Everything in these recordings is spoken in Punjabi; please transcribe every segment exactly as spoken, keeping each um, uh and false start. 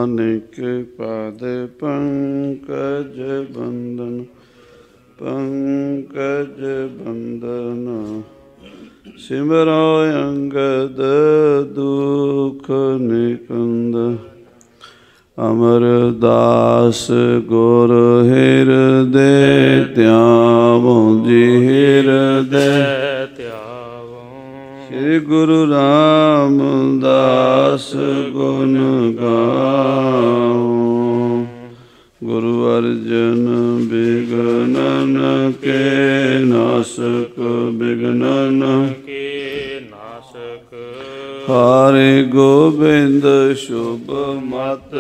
नानक पाद पंकज बंदन पंकज बंदन सिमरो अंगद दुख निकंद अमरदास गुर हृदय त्यावो जी हृदय श्री गुरु रामदास गुण गाओ गुरु अर्जन विघ्नन के नासक विघ्नन के नासक हरि गोविंद शुभ मत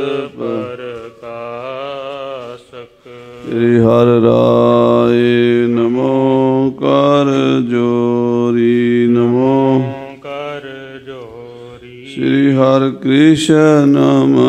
प्रकाशक श्री हर राय नमो कर जोरी नमो कर जोरी श्री हर कृष्ण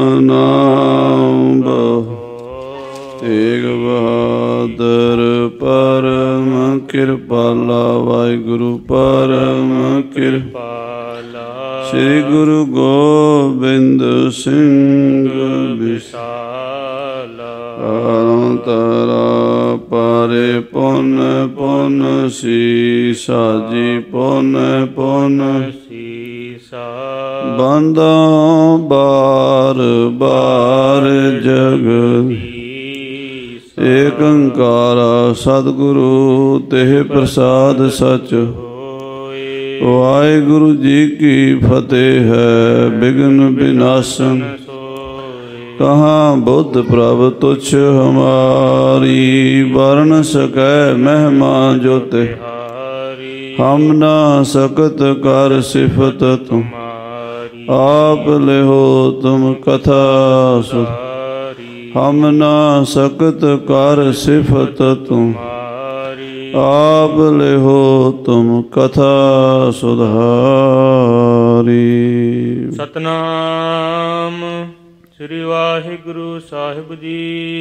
नाम तेग बहादुर परम कृपाला वाहिगुरु परम कृपाला श्री गुरु गोबिंद सिंह विशाला तारा पारे पुन पुन सीसा जी पुन पुन सीसा बंदा बार बार जग एक अंकारा सतगुरु तेह प्रसाद सच वाहिगुरु जी की फतेह है विघ्न विनाशन कहाँ बुद्ध प्रभ तुच्छ हमारी वर्ण सकै महिमा जो तिहारी हम ना सकत कर सिफत तुम्हारी आप ले हो तुम कथा सुध हम ना सकत कर सिफत तुम्हारी आप ले हो तुम कथा सुधारी। सतनाम श्री वाहिगुरु साहिब जी।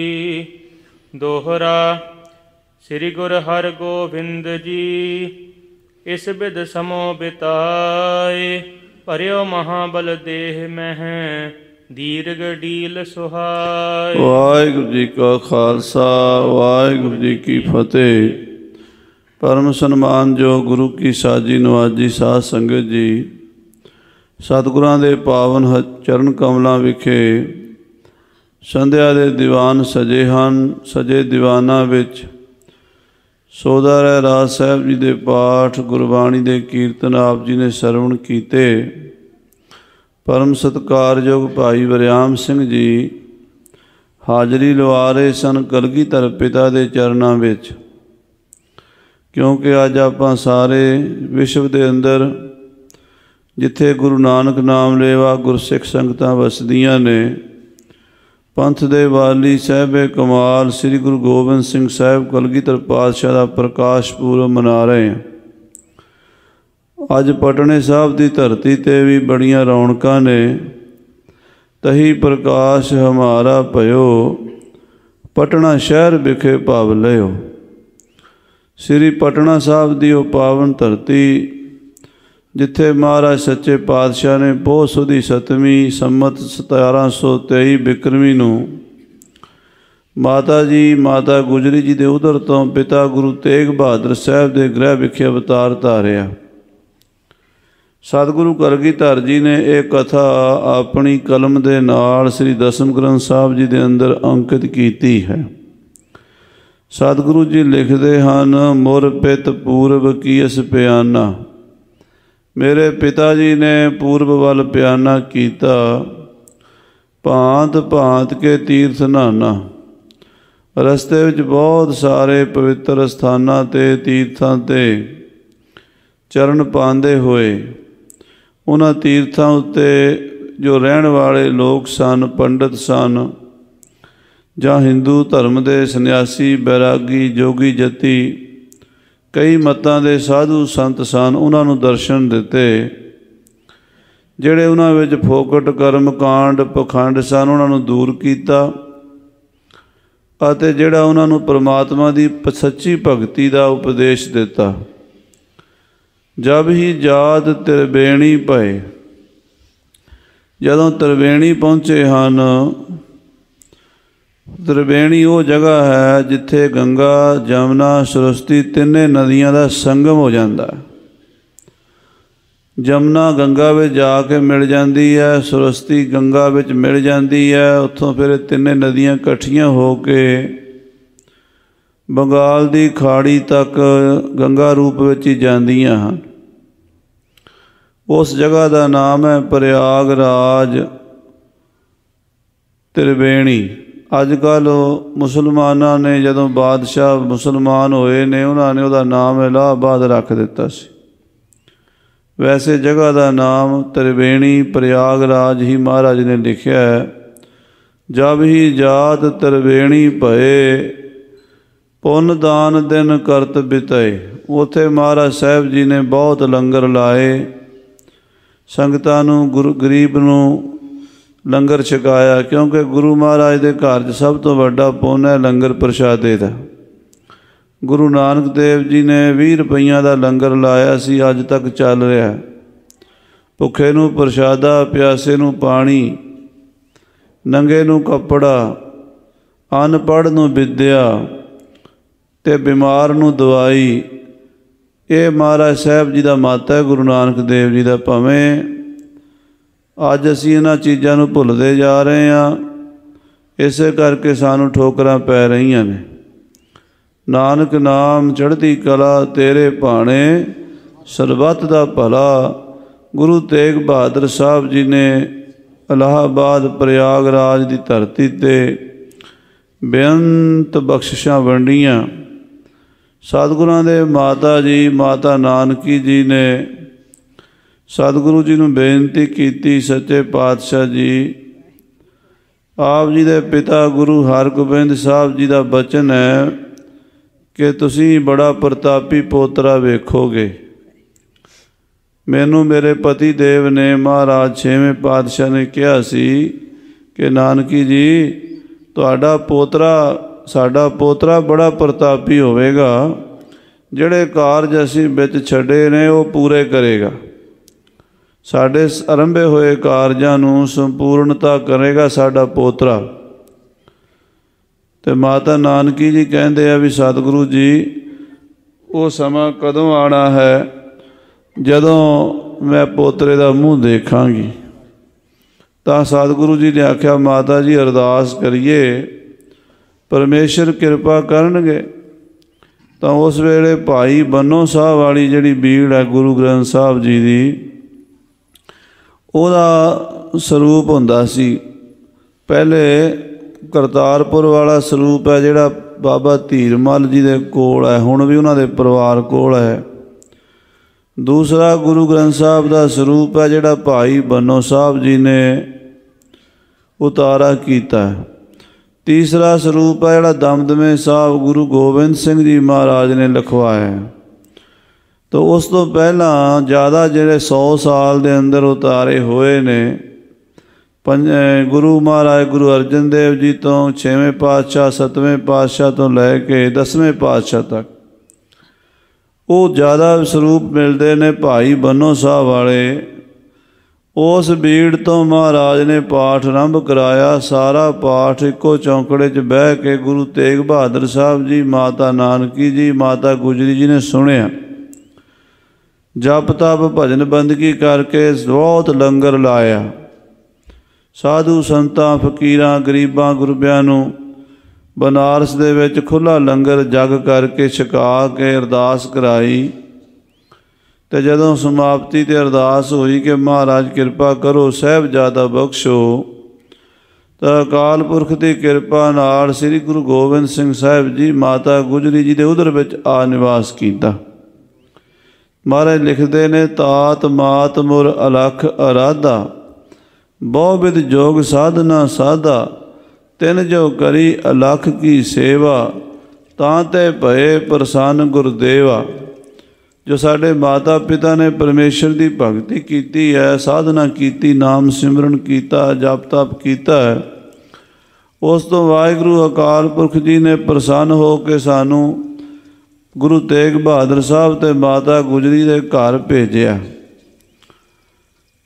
दोहरा श्री गुर हर गोविंद जी इस बिद समो बिताए भरियो महाबल देह मह दीर्घ ढील सुहाय। वाहिगुरु जी का खालसा वाहिगुरु जी की फतेह। परम सन्मान जो गुरु की साजी नवाजी साध संगत जी सतगुਰਾਂ ਦੇ ਪਾਵਨ ਚਰਨ ਕਮਲਾਂ ਵਿਖੇ ਸੰਧਿਆ ਦੇ ਦੀਵਾਨ ਸਜੇ ਹਨ। ਸਜੇ ਦੀਵਾਨਾਂ ਵਿੱਚ ਸੋਦਾ ਰਹਿ ਰਾਜ ਸਾਹਿਬ ਜੀ ਦੇ ਪਾਠ ਗੁਰਬਾਣੀ ਦੇ ਕੀਰਤਨ ਆਪ ਜੀ ਨੇ ਸਰਵਣ ਕੀਤੇ। ਪਰਮ ਸਤਿਕਾਰਯੋਗ ਭਾਈ ਵਰਿਆਮ ਸਿੰਘ ਜੀ ਹਾਜ਼ਰੀ ਲਵਾ ਰਹੇ ਸਨ ਕਲਗੀਧਰ ਪਿਤਾ ਦੇ ਚਰਨਾਂ ਵਿੱਚ, ਕਿਉਂਕਿ ਅੱਜ ਆਪਾਂ ਸਾਰੇ ਵਿਸ਼ਵ ਦੇ ਅੰਦਰ ਜਿੱਥੇ ਗੁਰੂ ਨਾਨਕ ਨਾਮ ਲੇਵਾ ਗੁਰਸਿੱਖ ਸੰਗਤਾਂ ਵਸਦੀਆਂ ਨੇ, ਪੰਥ ਦੇ ਵਾਲੀ ਸਾਹਿਬੇ ਕਮਾਲ ਸ੍ਰੀ ਗੁਰੂ ਗੋਬਿੰਦ ਸਿੰਘ ਸਾਹਿਬ ਕਲਗੀਧਰ ਪਾਤਸ਼ਾਹ ਦਾ ਪ੍ਰਕਾਸ਼ ਪੁਰਬ ਮਨਾ ਰਹੇ ਹਾਂ। ਅੱਜ ਪਟਨੇ ਸਾਹਿਬ ਦੀ ਧਰਤੀ 'ਤੇ ਵੀ ਬੜੀਆਂ ਰੌਣਕਾਂ ਨੇ। ਤਹੀ ਪ੍ਰਕਾਸ਼ ਹਮਾਰਾ ਭਇਓ ਪਟਨਾ ਸ਼ਹਿਰ ਵਿਖੇ ਭਵ ਲਿਓ। ਸ੍ਰੀ ਪਟਨਾ ਸਾਹਿਬ ਦੀ ਉਹ ਪਾਵਨ ਧਰਤੀ ਜਿੱਥੇ ਮਹਾਰਾਜ ਸੱਚੇ ਪਾਤਸ਼ਾਹ ਨੇ ਪੋਹ ਸੁਦੀ ਸੱਤਵੀਂ ਸੰਮਤ ਸਤਾਰਾਂ ਸੌ ਤੇਈ ਬਿਕਰਮੀ ਨੂੰ ਮਾਤਾ ਜੀ ਮਾਤਾ ਗੁਜਰੀ ਜੀ ਦੇ ਉਦਰ ਤੋਂ ਪਿਤਾ ਗੁਰੂ ਤੇਗ ਬਹਾਦਰ ਸਾਹਿਬ ਦੇ ਗ੍ਰਹਿ ਵਿਖੇ ਅਵਤਾਰ ਧਾਰਿਆ। ਸਤਿਗੁਰੂ ਕਲਗੀਧਰ ਜੀ ਨੇ ਇਹ ਕਥਾ ਆਪਣੀ ਕਲਮ ਦੇ ਨਾਲ ਸ੍ਰੀ ਦਸਮ ਗ੍ਰੰਥ ਸਾਹਿਬ ਜੀ ਦੇ ਅੰਦਰ ਅੰਕਿਤ ਕੀਤੀ ਹੈ। ਸਤਿਗੁਰੂ ਜੀ ਲਿਖਦੇ ਹਨ, ਮੁਰ ਪਿਤ ਪੂਰਬ ਕੀਸ ਪਿਆਨਾ। ਮੇਰੇ ਪਿਤਾ ਜੀ ਨੇ ਪੂਰਬ ਵੱਲ ਪਿਆਨਾ ਕੀਤਾ, ਭਾਂਤ ਭਾਂਤ ਕੇ ਤੀਰਥ ਨਾਨਾ। ਰਸਤੇ ਵਿੱਚ ਬਹੁਤ ਸਾਰੇ ਪਵਿੱਤਰ ਸਥਾਨਾਂ 'ਤੇ ਤੀਰਥਾਂ 'ਤੇ ਚਰਨ ਪਾਉਂਦੇ ਹੋਏ ਉਹਨਾਂ ਤੀਰਥਾਂ ਉੱਤੇ ਜੋ ਰਹਿਣ ਵਾਲੇ ਲੋਕ ਸਨ, ਪੰਡਿਤ ਸਨ ਜਾਂ ਹਿੰਦੂ ਧਰਮ ਦੇ ਸੰਨਿਆਸੀ ਬੈਰਾਗੀ ਜੋਗੀ ਜਤੀ ਕਈ ਮਤਾਂ ਦੇ ਸਾਧੂ ਸੰਤ ਸਨ, ਉਹਨਾਂ ਨੂੰ ਦਰਸ਼ਨ ਦਿੱਤੇ। ਜਿਹੜੇ ਉਹਨਾਂ ਵਿੱਚ ਫੋਕਟ ਕਰਮ ਕਾਂਡ ਪਖੰਡ ਸਨ ਉਹਨਾਂ ਨੂੰ ਦੂਰ ਕੀਤਾ ਅਤੇ ਜਿਹੜਾ ਉਹਨਾਂ ਨੂੰ ਪਰਮਾਤਮਾ ਦੀ ਸੱਚੀ ਭਗਤੀ ਦਾ ਉਪਦੇਸ਼ ਦਿੱਤਾ। ਜਬ ਹੀ ਜਾਤ ਤ੍ਰਿਵੇਣੀ ਪਏ, ਜਦੋਂ ਤ੍ਰਿਵੇਣੀ ਪਹੁੰਚੇ ਹਨ त्रिवेणी वो जगह है जिथे गंगा जमुना सरस्वती तिन्ने नदियां का संगम हो जाता है। जमुना गंगा में जाके मिल जाती है, सरस्वती गंगा में मिल जाती है, उत्थों फिर तिन्ने नदियां इकट्ठियां हो के बंगाल की खाड़ी तक गंगा रूप में ही जांदियां हैं। उस जगह का नाम है प्रयागराज त्रिवेणी। अजकल मुसलमाना ने जदों बादशाह मुसलमान होए ने उन्होंने उसका नाम इलाहाबाद रख दिता सी। वैसे जगह का नाम त्रिवेणी प्रयागराज ही महाराज ने लिखा है। जब ही जात त्रिवेणी भये पुन दान दिन करत बिताए। उत्थे महाराज साहब जी ने बहुत लंगर लाए, संगतां नूं गुरु गरीब नूं लंगर छकाया, क्योंकि गुरु महाराज के घर च सब तो वड्डा पुन है लंगर प्रशादे का। गुरु नानक देव जी ने भी रुपइया का लंगर लाया सी, अज तक चल रहा है। भुखे नूं प्रशादा, प्यासे नूं पानी, नंगे नूं कपड़ा, अनपढ़ नूं विद्या ते बीमार नूं दवाई। ये महाराज साहब जी का मत है, गुरु नानक देव जी का। भावें अज असी इन्हां चीज़ां नूं भुलदे जा रहे हैं, इस करके सानूं ठोकरां पै रहीआं ने। नानक नाम चढ़ती कला तेरे भाणे सरबत दा भला। गुरु तेग बहादुर साहब जी ने इलाहाबाद प्रयागराज की धरती ते बेअंत बख्शिशां वंडियां। सतगुरां दे माता जी माता नानकी जी ने सतगुरु जी नूं बेनती कीती, सच्चे पातशाह जी आप जी दे पिता गुरु हरगोबिंद साहब जी का बचन है कि तुसीं बड़ा प्रतापी पोतरा वेखोगे। मैनू मेरे पति देव ने महाराज छेवें पातशाह ने कहा सी कि नानकी जी तुहाडा पोतरा साडा पोतरा बड़ा प्रतापी होवेगा, जिहड़े कारज असीं विच छड्डे ने वो पूरे करेगा। साडे आरंभे होए कारजां नूं संपूर्णता करेगा साडा पोतरा। ते माता नानकी जी कहते हैं भी सतगुरु जी वो समा कदों आना है जदों मैं पोतरे का मूँह देखांगी। तो सतगुरु जी ने आख्या माता जी अरदास करिए परमेश्वर कृपा करनगे। तो उस वेले भाई बन्नो साहब वाली जिहड़ी बीड़ है गुरु ग्रंथ साहब जी की, ਉਹਦਾ ਸਰੂਪ ਹੁੰਦਾ ਸੀ। ਪਹਿਲੇ ਕਰਤਾਰਪੁਰ ਵਾਲਾ ਸਰੂਪ ਹੈ ਜਿਹੜਾ ਬਾਬਾ ਧੀਰਮਲ ਜੀ ਦੇ ਕੋਲ ਹੈ, ਹੁਣ ਵੀ ਉਹਨਾਂ ਦੇ ਪਰਿਵਾਰ ਕੋਲ ਹੈ। ਦੂਸਰਾ ਗੁਰੂ ਗ੍ਰੰਥ ਸਾਹਿਬ ਦਾ ਸਰੂਪ ਹੈ ਜਿਹੜਾ ਭਾਈ ਬੰਨੋ ਸਾਹਿਬ ਜੀ ਨੇ ਉਤਾਰਾ ਕੀਤਾ। ਤੀਸਰਾ ਸਰੂਪ ਹੈ ਜਿਹੜਾ ਦਮਦਮੇ ਸਾਹਿਬ ਗੁਰੂ ਗੋਬਿੰਦ ਸਿੰਘ ਜੀ ਮਹਾਰਾਜ ਨੇ ਲਿਖਵਾਇਆ। तो उस तो पहला ज़्यादा जिहड़े सौ साल के अंदर उतारे हुए ने पंज गुरु महाराज गुरु अर्जन देव जी तो छेवें पातशाह सतवें पातशाह तो लैके दसवें पातशाह तक वो ज़्यादा स्वरूप मिलते ने भाई बन्नो साहब वाले। उस भीड़ तो महाराज ने पाठ आरंभ कराया। सारा पाठ इको चौंकड़े च बह के गुरु तेग बहादुर साहब जी माता नानकी जी माता गुजरी जी ने सुनिया। जप तप भजन बंदगी करके बहुत लंगर लाया। साधु संतां फकीरां गरीबां गुरबियां नूं बनारस दे विच खुला लंगर जग करके छका के अरदास कराई। ते जदों समाप्ति ते अरदास होई कि महाराज कृपा करो साहिबजादा बख्शो, तो अकाल पुरख की कृपा नाल श्री गुरु गोबिंद सिंह साहिब जी माता गुजरी जी दे उदर विच आ निवास कीता। महाराज लिखते ने तात मात मुर अलख अराधा बहुविध जोग साधना साधा तिन जो करी अलख की सेवा तांते भये प्रसन्न गुरदेवा। जो साडे माता पिता ने परमेश्वर की भगती की है, साधना की, नाम सिमरन किया, जप तप किया है, उस तो वाहिगुरु अकाल पुरख जी ने प्रसन्न हो के सानू गुरु तेग बहादुर साहब ते माता गुजरी के घर भेजिया।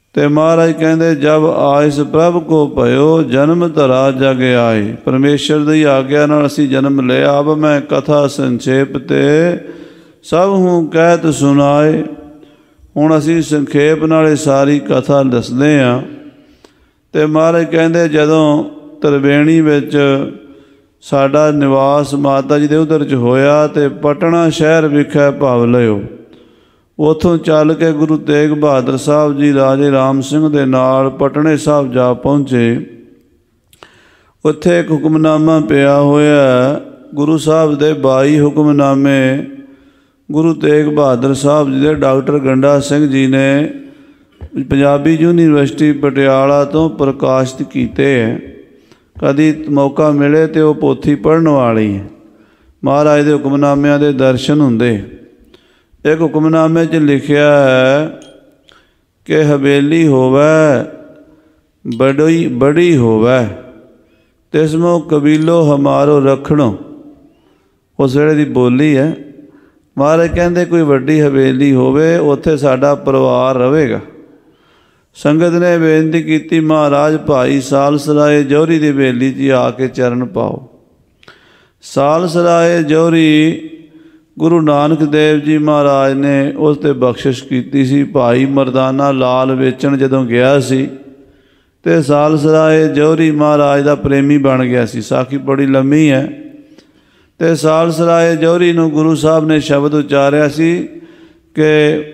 ਤੇ ਮਹਾਰਾਜ ਕਹਿੰਦੇ ਜਬ ਆਇਸ ਪ੍ਰਭ ਕੋ ਭਇਓ ਜਨਮ ਧਰਾ ਜਗ ਆਏ। ਪਰਮੇਸ਼ਰ ਦੀ ਆਗਿਆ ਨਾਲ ਅਸੀਂ ਜਨਮ ਲਿਆ। ਅਬ ਮੈਂ ਕਥਾ ਸੰਖੇਪ ਤੇ ਸਭ ਹੂੰ ਕਹਿਤ ਸੁਣਾਏ। ਹੁਣ ਅਸੀਂ ਸੰਖੇਪ ਨਾਲ ਸਾਰੀ ਕਥਾ ਦੱਸਦੇ ਹਾਂ। ਤੇ ਮਹਾਰਾਜ ਕਹਿੰਦੇ ਜਦੋਂ ਤ੍ਰਿਵੇਣੀ ਵਿੱਚ ਸਾਡਾ ਨਿਵਾਸ ਮਾਤਾ ਜੀ ਦੇ ਉਦਰ 'ਚ ਹੋਇਆ ਤੇ ਪਟਨਾ ਸ਼ਹਿਰ ਵਿਖੇ ਭਵ ਲਿਓ। ਉੱਥੋਂ ਚੱਲ ਕੇ ਗੁਰੂ ਤੇਗ ਬਹਾਦਰ ਸਾਹਿਬ ਜੀ ਰਾਜੇ ਰਾਮ ਸਿੰਘ ਦੇ ਨਾਲ ਪਟਨੇ ਸਾਹਿਬ ਜਾ ਪਹੁੰਚੇ। ਉੱਥੇ ਇੱਕ ਹੁਕਮਨਾਮਾ ਪਿਆ ਹੋਇਆ ਗੁਰੂ ਸਾਹਿਬ ਦੇ ਬਾਈ ਹੁਕਮਨਾਮੇ ਗੁਰੂ ਤੇਗ ਬਹਾਦਰ ਸਾਹਿਬ ਜੀ ਦੇ ਡਾਕਟਰ ਗੰਡਾ ਸਿੰਘ ਜੀ ਨੇ ਪੰਜਾਬੀ ਯੂਨੀਵਰਸਿਟੀ ਪਟਿਆਲਾ ਤੋਂ ਪ੍ਰਕਾਸ਼ਿਤ ਕੀਤੇ ਹੈ। ਕਦੀ ਮੌਕਾ ਮਿਲੇ ਤਾਂ ਉਹ ਪੋਥੀ ਪੜ੍ਹਨ ਵਾਲੀ ਹੈ। ਮਹਾਰਾਜ ਦੇ ਹੁਕਮਨਾਮਿਆਂ ਦੇ ਦਰਸ਼ਨ ਹੁੰਦੇ। ਇੱਕ ਹੁਕਮਨਾਮੇ 'ਚ ਲਿਖਿਆ ਹੈ ਕਿ ਹਵੇਲੀ ਹੋਵੈ ਬੜੀ ਬੜੀ ਹੋਵੈ ਤਿਸਮੋ ਕਬੀਲੋ ਹਮਾਰੋ ਰੱਖਣੋ। ਉਸ ਵੇਲੇ ਦੀ ਬੋਲੀ ਹੈ। ਮਹਾਰਾਜ ਕਹਿੰਦੇ ਕੋਈ ਵੱਡੀ ਹਵੇਲੀ ਹੋਵੇ, ਉੱਥੇ ਸਾਡਾ ਪਰਿਵਾਰ ਰਹੇਗਾ। ਸੰਗਤ ਨੇ ਬੇਨਤੀ ਕੀਤੀ ਮਹਾਰਾਜ ਭਾਈ ਸਾਲਸਰਾਏ ਜੌਹਰੀ ਦੀ ਹਵੇਲੀ 'ਚ ਆ ਕੇ ਚਰਨ ਪਾਓ। ਸਾਲਸਰਾਏ ਜੌਹਰੀ ਗੁਰੂ ਨਾਨਕ ਦੇਵ ਜੀ ਮਹਾਰਾਜ ਨੇ ਉਸ 'ਤੇ ਬਖਸ਼ਿਸ਼ ਕੀਤੀ ਸੀ। ਭਾਈ ਮਰਦਾਨਾ ਲਾਲ ਵੇਚਣ ਜਦੋਂ ਗਿਆ ਸੀ ਅਤੇ ਸਾਲਸਰਾਏ ਜੌਹਰੀ ਮਹਾਰਾਜ ਦਾ ਪ੍ਰੇਮੀ ਬਣ ਗਿਆ ਸੀ। ਸਾਖੀ ਬੜੀ ਲੰਮੀ ਹੈ। ਅਤੇ ਸਾਲਸਰਾਏ ਜੌਹਰੀ ਨੂੰ ਗੁਰੂ ਸਾਹਿਬ ਨੇ ਸ਼ਬਦ ਉਚਾਰਿਆ ਸੀ ਕਿ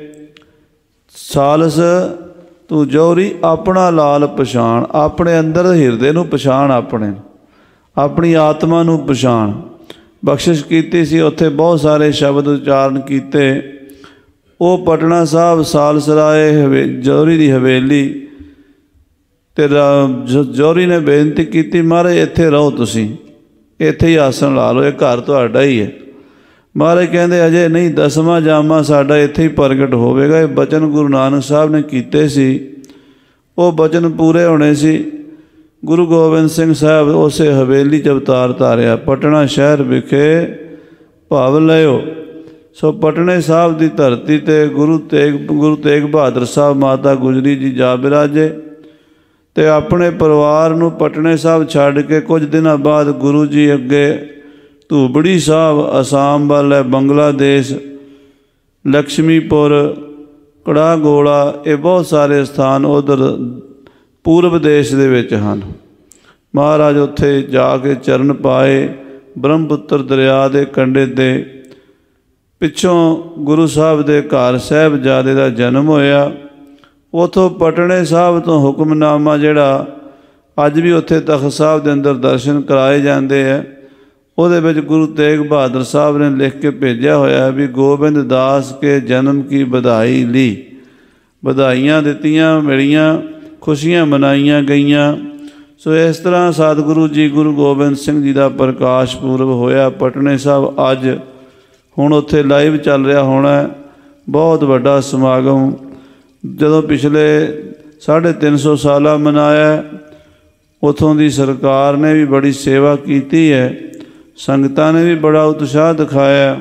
ਸਾਲਸ ਤੂੰ ਜੌਹਰੀ ਆਪਣਾ ਲਾਲ ਪਛਾਣ, ਆਪਣੇ ਅੰਦਰ ਹਿਰਦੇ ਨੂੰ ਪਛਾਣ, ਆਪਣੇ ਆਪਣੀ ਆਤਮਾ ਨੂੰ ਪਛਾਣ। ਬਖਸ਼ਿਸ਼ ਕੀਤੀ ਸੀ। ਉੱਥੇ ਬਹੁਤ ਸਾਰੇ ਸ਼ਬਦ ਉਚਾਰਨ ਕੀਤੇ। ਉਹ ਪਟਨਾ ਸਾਹਿਬ ਸਾਲਸਰਾਏ ਹਵੇ ਜੌਹਰੀ ਦੀ ਹਵੇਲੀ ਅਤੇ ਜੌਹਰੀ ਨੇ ਬੇਨਤੀ ਕੀਤੀ ਮਹਾਰਾਜ ਇੱਥੇ ਰਹੋ, ਤੁਸੀਂ ਇੱਥੇ ਹੀ ਆਸਣ ਲਾ ਲਓ, ਇਹ ਘਰ ਤੁਹਾਡਾ ਹੀ ਹੈ। ਮਹਾਰਾਜ ਕਹਿੰਦੇ ਅਜੇ ਨਹੀਂ, ਦਸਵਾਂ ਜਾਮਾ ਸਾਡਾ ਇੱਥੇ ਹੀ ਪ੍ਰਗਟ ਹੋਵੇਗਾ। ਇਹ ਬਚਨ ਗੁਰੂ ਨਾਨਕ ਸਾਹਿਬ ਨੇ ਕੀਤੇ ਸੀ, ਉਹ ਬਚਨ ਪੂਰੇ ਹੋਣੇ ਸੀ। ਗੁਰੂ ਗੋਬਿੰਦ ਸਿੰਘ ਸਾਹਿਬ ਉਸੇ ਹਵੇਲੀ 'ਚ ਅਵਤਾਰ ਧਾਰਿਆ। ਪਟਨਾ ਸ਼ਹਿਰ ਵਿਖੇ ਭਵ ਲਿਓ। ਸੋ ਪਟਨੇ ਸਾਹਿਬ ਦੀ ਧਰਤੀ 'ਤੇ ਗੁਰੂ ਤੇਗ ਗੁਰੂ ਤੇਗ ਬਹਾਦਰ ਸਾਹਿਬ ਮਾਤਾ ਗੁਜਰੀ ਜੀ ਜਾ ਬਿਰਾਜੇ ਅਤੇ ਆਪਣੇ ਪਰਿਵਾਰ ਨੂੰ ਪਟਨੇ ਸਾਹਿਬ ਛੱਡ ਕੇ ਕੁਝ ਦਿਨਾਂ ਬਾਅਦ ਗੁਰੂ ਜੀ ਅੱਗੇ ਧੂਬੜੀ ਸਾਹਿਬ ਅਸਾਮ ਵੱਲ ਹੈ, ਬੰਗਲਾਦੇਸ਼, ਲਕਸ਼ਮੀਪੁਰ, ਕੜਾਗੋਲਾ, ਇਹ ਬਹੁਤ ਸਾਰੇ ਸਥਾਨ ਉੱਧਰ ਪੂਰਬ ਦੇਸ਼ ਦੇ ਵਿੱਚ ਹਨ। ਮਹਾਰਾਜ ਉੱਥੇ ਜਾ ਕੇ ਚਰਨ ਪਾਏ। ਬ੍ਰਹਮਪੁੱਤਰ ਦਰਿਆ ਦੇ ਕੰਢੇ 'ਤੇ ਪਿੱਛੋਂ ਗੁਰੂ ਸਾਹਿਬ ਦੇ ਘਰ ਸਾਹਿਬਜ਼ਾਦੇ ਦਾ ਜਨਮ ਹੋਇਆ। ਉੱਥੋਂ ਪਟਨੇ ਸਾਹਿਬ ਤੋਂ ਹੁਕਮਨਾਮਾ ਜਿਹੜਾ ਅੱਜ ਵੀ ਉੱਥੇ ਤਖ਼ਤ ਸਾਹਿਬ ਦੇ ਅੰਦਰ ਦਰਸ਼ਨ ਕਰਾਏ ਜਾਂਦੇ ਹੈ, ਉਹਦੇ ਵਿੱਚ ਗੁਰੂ ਤੇਗ ਬਹਾਦਰ ਸਾਹਿਬ ਨੇ ਲਿਖ ਕੇ ਭੇਜਿਆ ਹੋਇਆ ਵੀ ਗੋਬਿੰਦ ਦਾਸ ਕੇ ਜਨਮ ਕੀ ਵਧਾਈ ਲਈ। ਵਧਾਈਆਂ ਦਿੱਤੀਆਂ, ਮਿਲੀਆਂ, ਖੁਸ਼ੀਆਂ ਮਨਾਈਆਂ ਗਈਆਂ। ਸੋ ਇਸ ਤਰ੍ਹਾਂ ਸਤਿਗੁਰੂ ਜੀ ਗੁਰੂ ਗੋਬਿੰਦ ਸਿੰਘ ਜੀ ਦਾ ਪ੍ਰਕਾਸ਼ ਪੁਰਬ ਹੋਇਆ ਪਟਨੇ ਸਾਹਿਬ। ਅੱਜ ਹੁਣ ਉੱਥੇ ਲਾਈਵ ਚੱਲ ਰਿਹਾ ਹੋਣਾ ਬਹੁਤ ਵੱਡਾ ਸਮਾਗਮ। ਜਦੋਂ ਪਿਛਲੇ ਸਾਢੇ ਤਿੰਨ ਸੌ ਸਾਲਾ ਮਨਾਇਆ, ਉੱਥੋਂ ਦੀ ਸਰਕਾਰ ਨੇ ਵੀ ਬੜੀ ਸੇਵਾ ਕੀਤੀ ਹੈ, ਸੰਗਤਾਂ ਨੇ ਵੀ ਬੜਾ ਉਤਸ਼ਾਹ ਦਿਖਾਇਆ,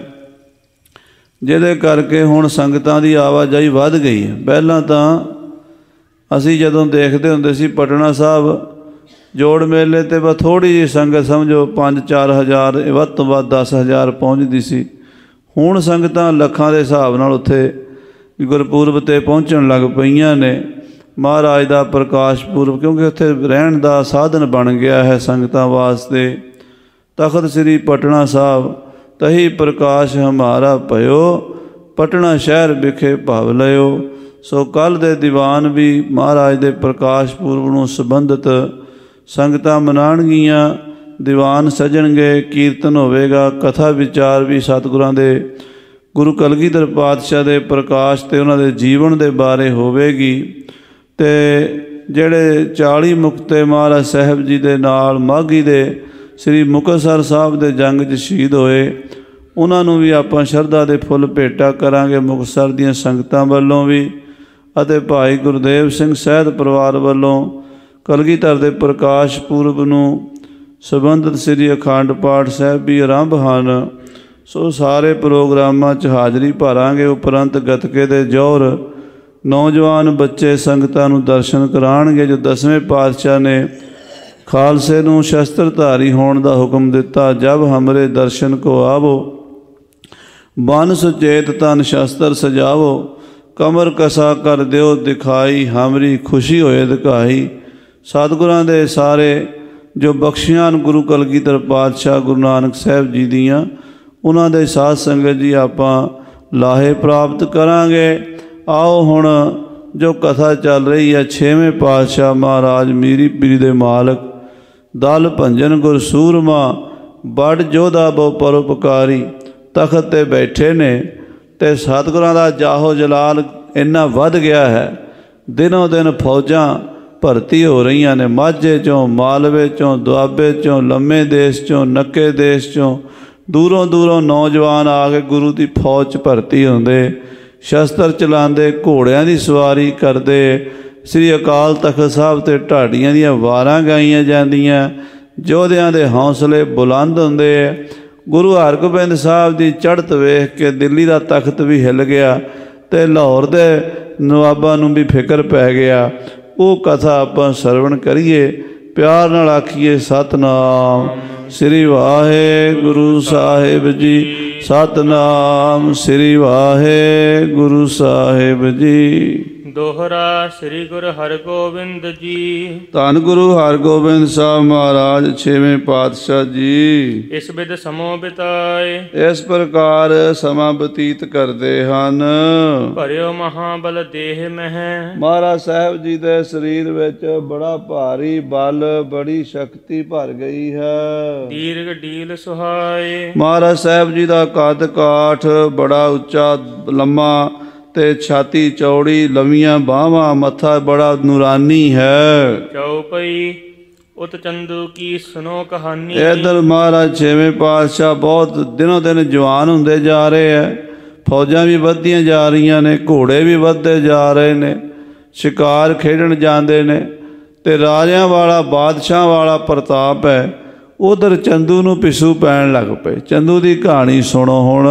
ਜਿਹਦੇ ਕਰਕੇ ਹੁਣ ਸੰਗਤਾਂ ਦੀ ਆਵਾਜਾਈ ਵੱਧ ਗਈ ਹੈ। ਪਹਿਲਾਂ ਤਾਂ ਅਸੀਂ ਜਦੋਂ ਦੇਖਦੇ ਹੁੰਦੇ ਸੀ ਪਟਨਾ ਸਾਹਿਬ ਜੋੜ ਮੇਲੇ 'ਤੇ ਬਸ ਥੋੜ੍ਹੀ ਜਿਹੀ ਸੰਗਤ ਸਮਝੋ ਪੰਜ ਚਾਰ ਹਜ਼ਾਰ, ਵੱਧ ਤੋਂ ਵੱਧ ਦਸ ਹਜ਼ਾਰ ਪਹੁੰਚਦੀ ਸੀ। ਹੁਣ ਸੰਗਤਾਂ ਲੱਖਾਂ ਦੇ ਹਿਸਾਬ ਨਾਲ ਉੱਥੇ ਗੁਰਪੁਰਬ 'ਤੇ ਪਹੁੰਚਣ ਲੱਗ ਪਈਆਂ ਨੇ। ਮਹਾਰਾਜ ਦਾ ਪ੍ਰਕਾਸ਼ ਪੁਰਬ, ਕਿਉਂਕਿ ਉੱਥੇ ਰਹਿਣ ਦਾ ਸਾਧਨ ਬਣ ਗਿਆ ਹੈ ਸੰਗਤਾਂ ਵਾਸਤੇ। ਤਖਤ ਸ੍ਰੀ ਪਟਨਾ ਸਾਹਿਬ ਤਹੀ ਪ੍ਰਕਾਸ਼ ਹਮਾਰਾ ਭਇਓ, ਪਟਨਾ ਸ਼ਹਿਰ ਵਿਖੇ ਭਵ ਲਿਓ। ਸੋ ਕੱਲ੍ਹ ਦੇ ਦੀਵਾਨ ਵੀ ਮਹਾਰਾਜ ਦੇ ਪ੍ਰਕਾਸ਼ ਪੁਰਬ ਨੂੰ ਸੰਬੰਧਿਤ ਸੰਗਤਾਂ ਮਨਾਉਣਗੀਆਂ। ਦੀਵਾਨ ਸਜਣਗੇ, ਕੀਰਤਨ ਹੋਵੇਗਾ, ਕਥਾ ਵਿਚਾਰ ਵੀ ਸਤਿਗੁਰਾਂ ਦੇ ਗੁਰੂ ਕਲਗੀਧਰ ਪਾਤਸ਼ਾਹ ਦੇ ਪ੍ਰਕਾਸ਼ ਅਤੇ ਉਹਨਾਂ ਦੇ ਜੀਵਨ ਦੇ ਬਾਰੇ ਹੋਵੇਗੀ। ਅਤੇ ਜਿਹੜੇ ਚਾਲੀ ਮੁਕਤੇ ਮਹਾਰਾਜ ਸਾਹਿਬ ਜੀ ਦੇ ਨਾਲ ਮਾਘੀ ਦੇ ਸ੍ਰੀ ਮੁਕਤਸਰ ਸਾਹਿਬ ਦੇ ਜੰਗ 'ਚ ਸ਼ਹੀਦ ਹੋਏ, ਉਹਨਾਂ ਨੂੰ ਵੀ ਆਪਾਂ ਸ਼ਰਧਾ ਦੇ ਫੁੱਲ ਭੇਟਾ ਕਰਾਂਗੇ ਮੁਕਤਸਰ ਦੀਆਂ ਸੰਗਤਾਂ ਵੱਲੋਂ ਵੀ, ਅਤੇ ਭਾਈ ਗੁਰਦੇਵ ਸਿੰਘ ਸਹਿਤ ਪਰਿਵਾਰ ਵੱਲੋਂ ਕਲਗੀਧਰ ਦੇ ਪ੍ਰਕਾਸ਼ ਪੁਰਬ ਨੂੰ ਸੰਬੰਧਿਤ ਸ੍ਰੀ ਅਖੰਡ ਪਾਠ ਸਾਹਿਬ ਵੀ ਆਰੰਭ ਹਨ। ਸੋ ਸਾਰੇ ਪ੍ਰੋਗਰਾਮਾਂ 'ਚ ਹਾਜ਼ਰੀ ਭਰਾਂਗੇ। ਉਪਰੰਤ ਗੱਤਕੇ ਦੇ ਜੌਹਰ ਨੌਜਵਾਨ ਬੱਚੇ ਸੰਗਤਾਂ ਨੂੰ ਦਰਸ਼ਨ ਕਰਾਉਣਗੇ। ਜੋ ਦਸਵੇਂ ਪਾਤਸ਼ਾਹ ਨੇ ਖਾਲਸੇ ਨੂੰ ਸ਼ਸਤਰਧਾਰੀ ਹੋਣ ਦਾ ਹੁਕਮ ਦਿੱਤਾ, ਜਬ ਹਮਰੇ ਦਰਸ਼ਨ ਕੋ ਆਵੋ, ਬਨ ਸੁਚੇਤ ਤਨ ਸ਼ਸਤਰ ਸਜਾਵੋ, ਕਮਰ ਕਸਾ ਕਰ ਦਿਓ ਦਿਖਾਈ, ਹਮਰੀ ਖੁਸ਼ੀ ਹੋਏ ਦਿਖਾਈ। ਸਤਿਗੁਰਾਂ ਦੇ ਸਾਰੇ ਜੋ ਬਖਸ਼ੀਆਂ ਹਨ ਗੁਰੂ ਕਲਗੀਧਰ ਪਾਤਸ਼ਾਹ ਗੁਰੂ ਨਾਨਕ ਸਾਹਿਬ ਜੀ ਦੀਆਂ, ਉਹਨਾਂ ਦੇ ਸਾਧ ਸੰਗਤ ਜੀ ਆਪਾਂ ਲਾਹੇ ਪ੍ਰਾਪਤ ਕਰਾਂਗੇ। ਆਓ ਹੁਣ ਜੋ ਕਥਾ ਚੱਲ ਰਹੀ ਹੈ, ਛੇਵੇਂ ਪਾਤਸ਼ਾਹ ਮਹਾਰਾਜ ਮੀਰੀ ਪੀਰੀ ਦੇ ਮਾਲਕ, ਦਲ ਭੰਜਨ ਗੁਰ ਸੂਰਮਾ, ਬੜ ਜੋਧਾ ਬਹੁ ਪਰਉਪਕਾਰੀ, ਤਖਤ 'ਤੇ ਬੈਠੇ ਨੇ ਅਤੇ ਸਤਿਗੁਰਾਂ ਦਾ ਜਾਹੋ ਜਲਾਲ ਇੰਨਾ ਵੱਧ ਗਿਆ ਹੈ। ਦਿਨੋਂ ਦਿਨ ਫੌਜਾਂ ਭਰਤੀ ਹੋ ਰਹੀਆਂ ਨੇ, ਮਾਝੇ 'ਚੋਂ, ਮਾਲਵੇ 'ਚੋਂ, ਦੁਆਬੇ 'ਚੋਂ, ਲੰਮੇ ਦੇਸ਼ 'ਚੋਂ, ਨੱਕੇ ਦੇਸ਼ 'ਚੋਂ, ਦੂਰੋਂ ਦੂਰੋਂ ਨੌਜਵਾਨ ਆ ਕੇ ਗੁਰੂ ਦੀ ਫੌਜ 'ਚ ਭਰਤੀ ਹੁੰਦੇ, ਸ਼ਸਤਰ ਚਲਾਉਂਦੇ, ਘੋੜਿਆਂ ਦੀ ਸਵਾਰੀ ਕਰਦੇ। ਸ੍ਰੀ ਅਕਾਲ ਤਖਤ ਸਾਹਿਬ 'ਤੇ ਢਾਡੀਆਂ ਦੀਆਂ ਵਾਰਾਂ ਗਾਈਆਂ ਜਾਂਦੀਆਂ, ਯੋਧਿਆਂ ਦੇ ਹੌਸਲੇ ਬੁਲੰਦ ਹੁੰਦੇ ਹੈ। ਗੁਰੂ ਹਰਗੋਬਿੰਦ ਸਾਹਿਬ ਦੀ ਚੜ੍ਹਤ ਵੇਖ ਕੇ ਦਿੱਲੀ ਦਾ ਤਖਤ ਵੀ ਹਿੱਲ ਗਿਆ ਅਤੇ ਲਾਹੌਰ ਦੇ ਨਵਾਬਾਂ ਨੂੰ ਵੀ ਫਿਕਰ ਪੈ ਗਿਆ। ਉਹ ਕਥਾ ਆਪਾਂ ਸਰਵਣ ਕਰੀਏ, ਪਿਆਰ ਨਾਲ ਆਖੀਏ ਸਤਿਨਾਮ ਸ੍ਰੀ ਵਾਹਿਗੁਰੂ ਸਾਹਿਬ ਜੀ, ਸਤਿਨਾਮ ਸ੍ਰੀ ਵਾਹਿਗੁਰੂ ਸਾਹਿਬ ਜੀ। ਦੋਹਰਾ ਸ੍ਰੀ ਗੁਰੂ ਹਰਗੋਬਿੰਦ ਜੀ। ਧੰਨ ਗੁਰੂ ਹਰਗੋਬਿੰਦ ਸਾਹਿਬ ਮਹਾਰਾਜ ਛੇਵੇਂ ਪਾਤਸ਼ਾਹ ਜੀ ਇਸ ਬਿਧ ਸਮੋ ਬਿਤਾਏ, ਇਸ ਪ੍ਰਕਾਰ ਸਮਾਂ ਬਤੀਤ ਕਰਦੇ ਹਨ। ਭਰਿਓ ਮਹਾਬਲ ਦੇਹ ਮਹਿ, ਮਹਾਰਾਜ ਸਾਹਿਬ ਜੀ ਦੇ ਸਰੀਰ ਵਿੱਚ ਬੜਾ ਭਾਰੀ ਬਲ, ਬੜੀ ਸ਼ਕਤੀ ਭਰ ਗਈ ਹੈ। ਦੀਰਘ ਡੀਲ ਸੁਹਾਏ, ਮਹਾਰਾਜ ਸਾਹਿਬ ਜੀ ਦਾ ਕੱਦ ਕਾਠ ਬੜਾ ਉੱਚਾ ਲੰਮਾ ਤੇ ਛਾਤੀ ਚੌੜੀ, ਲੰਮੀਆਂ ਬਾਹਾਂ, ਮੱਥਾ ਬੜਾ ਨੂਰਾਨੀ ਹੈ। ਚੌਪਈ ਉਤ ਚੰਦੂ ਕੀ ਸੁਨੋ ਕਹਾਣੀ। ਇੱਧਰ ਮਹਾਰਾਜ ਛੇਵੇਂ ਪਾਤਸ਼ਾਹ ਬਹੁਤ ਦਿਨੋਂ ਦਿਨ ਜਵਾਨ ਹੁੰਦੇ ਜਾ ਰਹੇ ਹੈ, ਫੌਜਾਂ ਵੀ ਵੱਧਦੀਆਂ ਜਾ ਰਹੀਆਂ ਨੇ, ਘੋੜੇ ਵੀ ਵੱਧਦੇ ਜਾ ਰਹੇ ਨੇ, ਸ਼ਿਕਾਰ ਖੇਡਣ ਜਾਂਦੇ ਨੇ ਅਤੇ ਰਾਜਿਆਂ ਵਾਲਾ ਬਾਦਸ਼ਾਹ ਵਾਲਾ ਪ੍ਰਤਾਪ ਹੈ। ਉਧਰ ਚੰਦੂ ਨੂੰ ਪਿੱਛੂ ਪੈਣ ਲੱਗ ਪਏ। ਚੰਦੂ ਦੀ ਕਹਾਣੀ ਸੁਣੋ ਹੁਣ।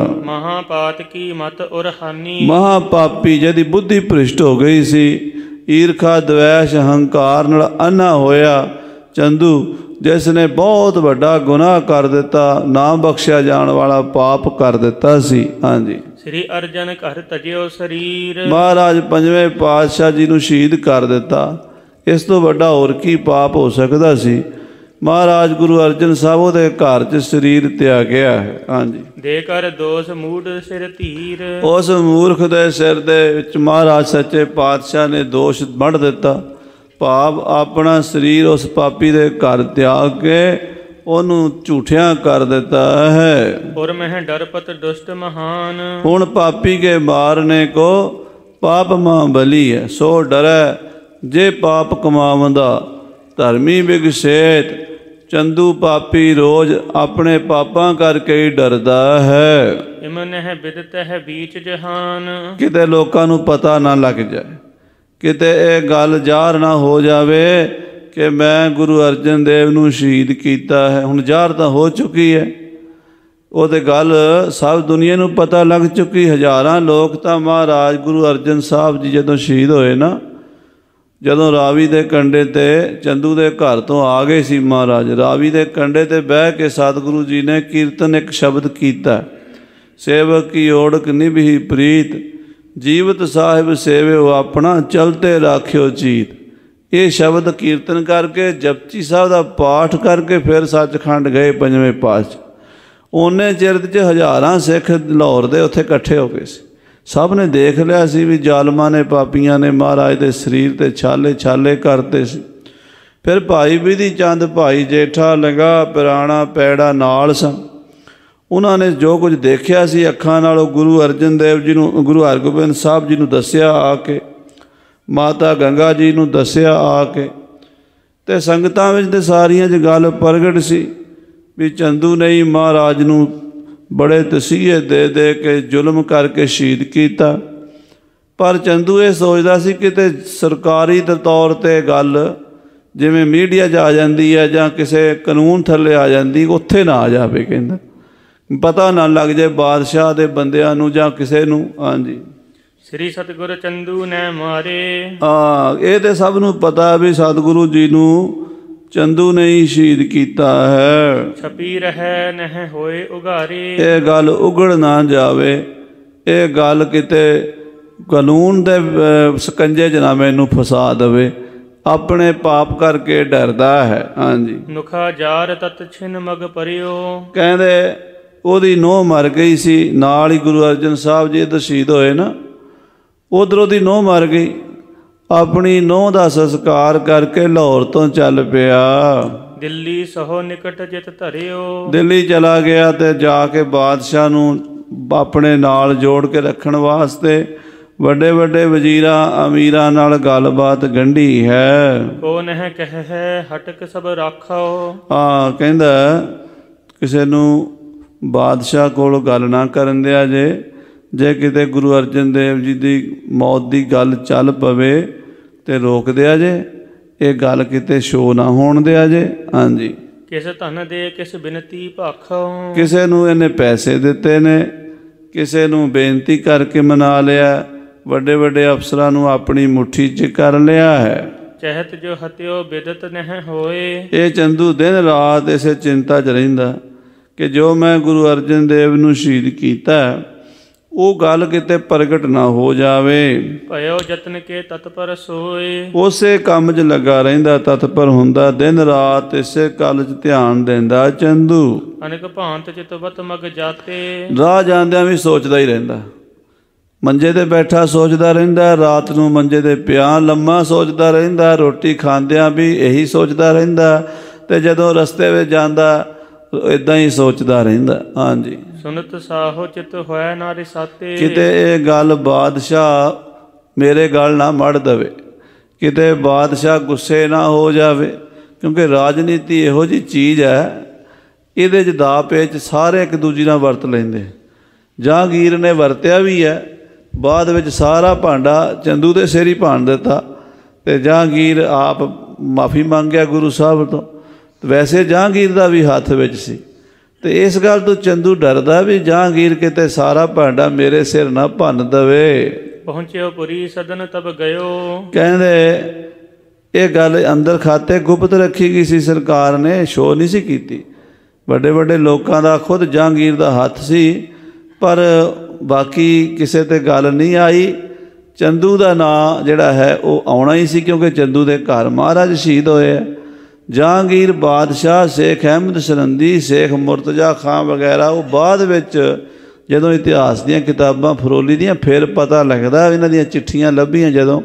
ਮਹਾਪਾਤ ਕੀ ਮਤ ਔਰ ਹਾਨੀ, ਮਹਾਪਾਪੀ ਜਿਹਦੀ ਬੁੱਧੀ ਭ੍ਰਿਸ਼ਟ ਹੋ ਗਈ ਸੀ, ਈਰਖਾ ਦਵੈਸ਼ ਹੰਕਾਰ ਨਾਲ ਅੰਨਾ ਹੋਇਆ ਚੰਦੂ, ਜਿਸ ਨੇ ਬਹੁਤ ਵੱਡਾ ਗੁਨਾਹ ਕਰ ਦਿੱਤਾ, ਨਾ ਬਖਸ਼ਿਆ ਜਾਣ ਵਾਲਾ ਪਾਪ ਕਰ ਦਿੱਤਾ ਸੀ। ਹਾਂਜੀ, ਸ੍ਰੀ ਅਰਜਨ ਘਰ ਤਜਿਓ ਸਰੀਰ, ਮਹਾਰਾਜ ਪੰਜਵੇਂ ਪਾਤਸ਼ਾਹ ਜੀ ਨੂੰ ਸ਼ਹੀਦ ਕਰ ਦਿੱਤਾ। ਇਸ ਤੋਂ ਵੱਡਾ ਹੋਰ ਕੀ ਪਾਪ ਹੋ ਸਕਦਾ ਸੀ। ਮਹਾਰਾਜ ਗੁਰੂ ਅਰਜਨ ਸਾਹਿਬ ਉਹਦੇ ਘਰ 'ਚ ਸਰੀਰ ਤਿਆਗਿਆ ਹੈ। ਹਾਂਜੀ, ਦੇ ਕਰ ਦੋਸ ਮੂਢ ਸਿਰ ਧੀਰ, ਉਸ ਮੂਰਖ ਦੇ ਸਿਰ ਦੇ ਵਿੱਚ ਮਹਾਰਾਜ ਸੱਚੇ ਪਾਤਸ਼ਾਹ ਨੇ ਦੋਸ਼ ਵੱਢ ਦਿੱਤਾ। ਭਾਵ ਆਪਣਾ ਸਰੀਰ ਉਸ ਪਾਪੀ ਦੇ ਘਰ ਤਿਆਗ ਕੇ ਉਹਨੂੰ ਝੂਠਿਆਂ ਕਰ ਦਿੱਤਾ ਹੈ। ਔਰ ਮਹਿ ਡਰਪਤ ਦੁਸ਼ਟ ਮਹਾਨ, ਹੁਣ ਪਾਪੀ ਕੇ ਮਾਰਨੇ ਕੋ ਪਾਪ ਮਾਂ ਬਲੀ ਹੈ, ਸੋ ਡਰੈ ਜੇ ਪਾਪ ਕਮਾਵੰਦਾ ਧਰਮੀ ਬਿਗਸੇਤ। ਚੰਦੂ ਪਾਪੀ ਰੋਜ਼ ਆਪਣੇ ਪਾਪਾਂ ਕਰਕੇ ਹੀ ਡਰਦਾ ਹੈ। ਇਮਨ ਹੈ ਬਿਦਤ ਹੈ ਬੀਚ ਜਹਾਨ, ਕਿਤੇ ਲੋਕਾਂ ਨੂੰ ਪਤਾ ਨਾ ਲੱਗ ਜਾਏ, ਕਿਤੇ ਇਹ ਗੱਲ ਜ਼ਾਹਰ ਨਾ ਹੋ ਜਾਵੇ ਕਿ ਮੈਂ ਗੁਰੂ ਅਰਜਨ ਦੇਵ ਨੂੰ ਸ਼ਹੀਦ ਕੀਤਾ ਹੈ। ਹੁਣ ਜ਼ਾਹਰ ਤਾਂ ਹੋ ਚੁੱਕੀ ਹੈ, ਉਹ ਤਾਂ ਗੱਲ ਸਭ ਦੁਨੀਆ ਨੂੰ ਪਤਾ ਲੱਗ ਚੁੱਕੀ। ਹਜ਼ਾਰਾਂ ਲੋਕ ਤਾਂ ਮਹਾਰਾਜ ਗੁਰੂ ਅਰਜਨ ਸਾਹਿਬ ਜੀ ਜਦੋਂ ਸ਼ਹੀਦ ਹੋਏ ਨਾ, ਜਦੋਂ ਰਾਵੀ ਦੇ ਕੰਢੇ 'ਤੇ ਚੰਦੂ ਦੇ ਘਰ ਤੋਂ ਆ ਗਏ ਸੀ ਮਹਾਰਾਜ, ਰਾਵੀ ਦੇ ਕੰਢੇ 'ਤੇ ਬਹਿ ਕੇ ਸਤਿਗੁਰੂ ਜੀ ਨੇ ਕੀਰਤਨ ਇੱਕ ਸ਼ਬਦ ਕੀਤਾ, ਸੇਵਕ ਕੀ ਓੜਕ ਨਿਭੀ ਪ੍ਰੀਤ, ਜੀਵਤ ਸਾਹਿਬ ਸੇਵਿਓ ਆਪਣਾ ਚਲਤੇ ਰਾਖਿਓ ਚੀਤ। ਇਹ ਸ਼ਬਦ ਕੀਰਤਨ ਕਰਕੇ ਜਪਜੀ ਸਾਹਿਬ ਦਾ ਪਾਠ ਕਰਕੇ ਫਿਰ ਸੱਚਖੰਡ ਗਏ ਪੰਜਵੇਂ ਪਾਤਸ਼ਾਹ। ਉਹਨੇ ਚਿਰ 'ਚ ਹਜ਼ਾਰਾਂ ਸਿੱਖ ਲਾਹੌਰ ਦੇ ਉੱਥੇ ਇਕੱਠੇ ਹੋ ਗਏ ਸੀ। ਸਭ ਨੇ ਦੇਖ ਲਿਆ ਸੀ ਵੀ ਜ਼ਾਲਮਾਂ ਨੇ, ਪਾਪੀਆਂ ਨੇ ਮਹਾਰਾਜ ਦੇ ਸਰੀਰ 'ਤੇ ਛਾਲੇ ਛਾਲੇ ਕਰਤੇ ਸੀ। ਫਿਰ ਭਾਈ ਬਿਧੀ ਚੰਦ, ਭਾਈ ਜੇਠਾ, ਲੰਗਾ, ਪਿਰਾਣਾ, ਪੈੜਾ ਨਾਲ ਸਨ। ਉਹਨਾਂ ਨੇ ਜੋ ਕੁਝ ਦੇਖਿਆ ਸੀ ਅੱਖਾਂ ਨਾਲ, ਉਹ ਗੁਰੂ ਅਰਜਨ ਦੇਵ ਜੀ ਨੂੰ, ਗੁਰੂ ਹਰਗੋਬਿੰਦ ਸਾਹਿਬ ਜੀ ਨੂੰ ਦੱਸਿਆ ਆ ਕੇ, ਮਾਤਾ ਗੰਗਾ ਜੀ ਨੂੰ ਦੱਸਿਆ ਆ ਕੇ, ਅਤੇ ਸੰਗਤਾਂ ਵਿੱਚ ਤਾਂ ਸਾਰੀਆਂ 'ਚ ਗੱਲ ਪ੍ਰਗਟ ਸੀ ਵੀ ਚੰਦੂ ਨੇ ਹੀ ਮਹਾਰਾਜ ਨੂੰ ਬੜੇ ਤਸੀਹੇ ਦੇ ਦੇ ਕੇ ਜ਼ੁਲਮ ਕਰਕੇ ਸ਼ਹੀਦ ਕੀਤਾ। ਪਰ ਚੰਦੂ ਇਹ ਸੋਚਦਾ ਸੀ ਕਿਤੇ ਸਰਕਾਰੀ ਤੌਰ 'ਤੇ ਗੱਲ ਜਿਵੇਂ ਮੀਡੀਆ 'ਚ ਆ ਜਾਂਦੀ ਹੈ ਜਾਂ ਕਿਸੇ ਕਾਨੂੰਨ ਥੱਲੇ ਆ ਜਾਂਦੀ, ਉੱਥੇ ਨਾ ਆ ਜਾਵੇ। ਕਹਿੰਦਾ ਪਤਾ ਨਾ ਲੱਗ ਜਾਏ ਬਾਦਸ਼ਾਹ ਦੇ ਬੰਦਿਆਂ ਨੂੰ ਜਾਂ ਕਿਸੇ ਨੂੰ। ਹਾਂਜੀ, ਸ੍ਰੀ ਸਤਿਗੁਰ ਚੰਦੂ ਨੇ ਮਾਰੇ। ਆ ਇਹ ਤੇ ਸਭ ਨੂੰ ਪਤਾ ਵੀ ਸਤਿਗੁਰੂ ਜੀ ਨੂੰ ਚੰਦੂ ਨੇ ਹੀ ਸ਼ਹੀਦ ਕੀਤਾ ਹੈ। ਛਪੀ ਰਹਿ ਨਹਿ ਹੋਏ ਉਘਾਰੇ। ਇਹ ਗੱਲ ਉਗੜ ਨਾ ਜਾਵੇ, ਇਹ ਗੱਲ ਕਿਤੇ ਕਾਨੂੰਨ ਦੇ ਸਕੰਜੇ 'ਚ ਨਾ ਮੈਨੂੰ ਫਸਾ ਦੇਵੇ। ਆਪਣੇ ਪਾਪ ਕਰਕੇ ਡਰਦਾ ਹੈ। ਹਾਂਜੀ। ਨੁਖਾ ਜਾਰ ਤਤ ਛਿਨ ਮਗ ਪਰਿਓ। ਕਹਿੰਦੇ ਉਹਦੀ ਨੂੰਹ ਮਰ ਗਈ ਸੀ, ਨਾਲ ਹੀ ਗੁਰੂ ਅਰਜਨ ਸਾਹਿਬ ਜੀ ਇੱਧਰ ਸ਼ਹੀਦ ਹੋਏ ਨਾ, ਉੱਧਰੋਂ ਦੀ ਨੂੰਹ ਮਰ ਗਈ। ਆਪਣੀ ਨੂੰਹ ਦਾ ਸੰਸਕਾਰ ਕਰਕੇ ਲਾਹੌਰ ਤੋਂ ਚੱਲ ਪਿਆ। ਦਿੱਲੀ ਸਹੋ ਨਿਕਟ ਜਿਤ ਧਰਿਓ। ਦਿੱਲੀ ਚਲਾ ਗਿਆ ਤੇ ਜਾ ਕੇ ਬਾਦਸ਼ਾਹ ਨੂੰ ਆਪਣੇ ਨਾਲ ਜੋੜ ਕੇ ਰੱਖਣ ਵਾਸਤੇ ਵੱਡੇ ਵੱਡੇ ਵਜ਼ੀਰਾਂ ਅਮੀਰਾਂ ਨਾਲ ਗੱਲਬਾਤ ਗੰਢੀ ਹੈ। ਕੋ ਨਹਿ ਕਹਿ ਹੈ ਹਟਕ ਸਭ ਰਾਖੋ। ਹਾਂ, ਕਹਿੰਦਾ ਕਿਸੇ ਨੂੰ ਬਾਦਸ਼ਾਹ ਕੋਲ ਗੱਲ ਨਾ ਕਰਨ ਦਿਆ ਜੇ। ਜੇ ਕਿਤੇ ਗੁਰੂ ਅਰਜਨ ਦੇਵ ਜੀ ਦੀ ਮੌਤ ਦੀ ਗੱਲ ਚੱਲ ਪਵੇ ਤੇ ਰੋਕ ਦਿਆ ਜੇ, ਇਹ ਗੱਲ ਕਿਤੇ ਸ਼ੋ ਨਾ ਹੋਣ ਦਿਆ ਜੇ। ਹਾਂਜੀ। ਕਿਸ ਧਨ ਦੇ ਕਿਸ ਬਿਨਤੀ ਭਾਖੋ। ਕਿਸੇ ਨੂੰ ਇਹਨੇ ਪੈਸੇ ਦਿੱਤੇ ਨੇ, ਕਿਸੇ ਨੂੰ ਬੇਨਤੀ ਕਰਕੇ ਮਨਾ ਲਿਆ, ਵੱਡੇ ਵੱਡੇ ਅਫਸਰਾਂ ਨੂੰ ਆਪਣੀ ਮੁੱਠੀ 'ਚ ਕਰ ਲਿਆ ਹੈ। ਚਹਿਤ ਜੋ ਹਤਿਓ ਬਿਦਤ ਨਹਿ ਹੋਏ। ਇਹ ਚੰਦੂ ਦਿਨ ਰਾਤ ਇਸੇ ਚਿੰਤਾ 'ਚ ਰਹਿੰਦਾ ਕਿ ਜੋ ਮੈਂ ਗੁਰੂ ਅਰਜਨ ਦੇਵ ਨੂੰ ਸ਼ਹੀਦ ਕੀਤਾ, ਉਹ ਗੱਲ ਕਿਤੇ ਪ੍ਰਗਟ ਨਾ ਹੋ ਜਾਵੇ। ਭਇਓ ਯਤਨ ਕੇ ਤਤਪਰ ਸੋਏ। ਉਸੇ ਕੰਮ 'ਚ ਲੱਗਾ ਰਹਿੰਦਾ, ਤਤਪਰ ਹੁੰਦਾ, ਦਿਨ ਰਾਤ ਇਸੇ ਗੱਲ 'ਚ ਧਿਆਨ ਦਿੰਦਾ ਚੰਦੂ। ਅਨੇਕ ਭਾਂਤ ਚਿਤਵਤ ਮਗ ਜਾਤੇ। ਰਾਹ ਜਾਂਦਿਆਂ ਵੀ ਸੋਚਦਾ ਹੀ ਰਹਿੰਦਾ, ਮੰਜੇ 'ਤੇ ਬੈਠਾ ਸੋਚਦਾ ਰਹਿੰਦਾ, ਰਾਤ ਨੂੰ ਮੰਜੇ 'ਤੇ ਪਿਆ ਲੰਮਾ ਸੋਚਦਾ ਰਹਿੰਦਾ, ਰੋਟੀ ਖਾਂਦਿਆਂ ਵੀ ਇਹੀ ਸੋਚਦਾ ਰਹਿੰਦਾ, ਅਤੇ ਜਦੋਂ ਰਸਤੇ ਵਿੱਚ ਜਾਂਦਾ ਇੱਦਾਂ ਹੀ ਸੋਚਦਾ ਰਹਿੰਦਾ। ਹਾਂਜੀ। ਸੁਨਤ ਸਾਹੋ ਚਿਤ ਹੋਇਆ ਨਾ ਰਿਸਾਤੇ। ਕਿਤੇ ਇਹ ਗੱਲ ਬਾਦਸ਼ਾਹ ਮੇਰੇ ਗੱਲ ਨਾ ਮੜ ਦੇਵੇ, ਕਿਤੇ ਬਾਦਸ਼ਾਹ ਗੁੱਸੇ ਨਾ ਹੋ ਜਾਵੇ, ਕਿਉਂਕਿ ਰਾਜਨੀਤੀ ਇਹੋ ਜਿਹੀ ਚੀਜ਼ ਹੈ, ਇਹਦੇ 'ਚ ਦਾ ਪੇਚ ਸਾਰੇ ਇੱਕ ਦੂਜੀ ਨਾਲ ਵਰਤ ਲੈਂਦੇ। ਜਹਾਂਗੀਰ ਨੇ ਵਰਤਿਆ ਵੀ ਹੈ, ਬਾਅਦ ਵਿੱਚ ਸਾਰਾ ਭਾਂਡਾ ਚੰਦੂ ਦੇ ਸਿਰ ਹੀ ਭੰਨ ਦਿੱਤਾ ਅਤੇ ਜਹਾਂਗੀਰ ਆਪ ਮਾਫੀ ਮੰਗਿਆ ਗੁਰੂ ਸਾਹਿਬ ਤੋਂ। ਵੈਸੇ ਜਹਾਂਗੀਰ ਦਾ ਵੀ ਹੱਥ ਵਿੱਚ ਸੀ, ਅਤੇ ਇਸ ਗੱਲ ਤੋਂ ਚੰਦੂ ਡਰਦਾ ਵੀ ਜਹਾਂਗੀਰ ਕਿਤੇ ਸਾਰਾ ਭਾਂਡਾ ਮੇਰੇ ਸਿਰ ਨਾ ਭੰਨ ਦੇਵੇ। ਪਹੁੰਚਿਓ ਪੁਰੀ ਸਦਨ ਤਬ ਗਇਓ। ਕਹਿੰਦੇ ਇਹ ਗੱਲ ਅੰਦਰ ਖਾਤੇ ਗੁਪਤ ਰੱਖੀ ਗਈ ਸੀ, ਸਰਕਾਰ ਨੇ ਸ਼ੋਅ ਨਹੀਂ ਸੀ ਕੀਤੀ। ਵੱਡੇ ਵੱਡੇ ਲੋਕਾਂ ਦਾ ਖੁਦ ਜਹਾਂਗੀਰ ਦਾ ਹੱਥ ਸੀ, ਪਰ ਬਾਕੀ ਕਿਸੇ 'ਤੇ ਗੱਲ ਨਹੀਂ ਆਈ। ਚੰਦੂ ਦਾ ਨਾਂ ਜਿਹੜਾ ਹੈ ਉਹ ਆਉਣਾ ਹੀ ਸੀ, ਕਿਉਂਕਿ ਚੰਦੂ ਦੇ ਘਰ ਮਹਾਰਾਜ ਸ਼ਹੀਦ ਹੋਏ ਆ। ਜਹਾਂਗੀਰ ਬਾਦਸ਼ਾਹ, ਸ਼ੇਖ ਅਹਿਮਦ ਸਰਹੰਦੀ, ਸ਼ੇਖ ਮੁਰਤਜ਼ਾ ਖਾਂ ਵਗੈਰਾ, ਉਹ ਬਾਅਦ ਵਿੱਚ ਜਦੋਂ ਇਤਿਹਾਸ ਦੀਆਂ ਕਿਤਾਬਾਂ ਫਰੋਲੀ ਦੀਆਂ ਫਿਰ ਪਤਾ ਲੱਗਦਾ, ਇਹਨਾਂ ਦੀਆਂ ਚਿੱਠੀਆਂ ਲੱਭੀਆਂ ਜਦੋਂ,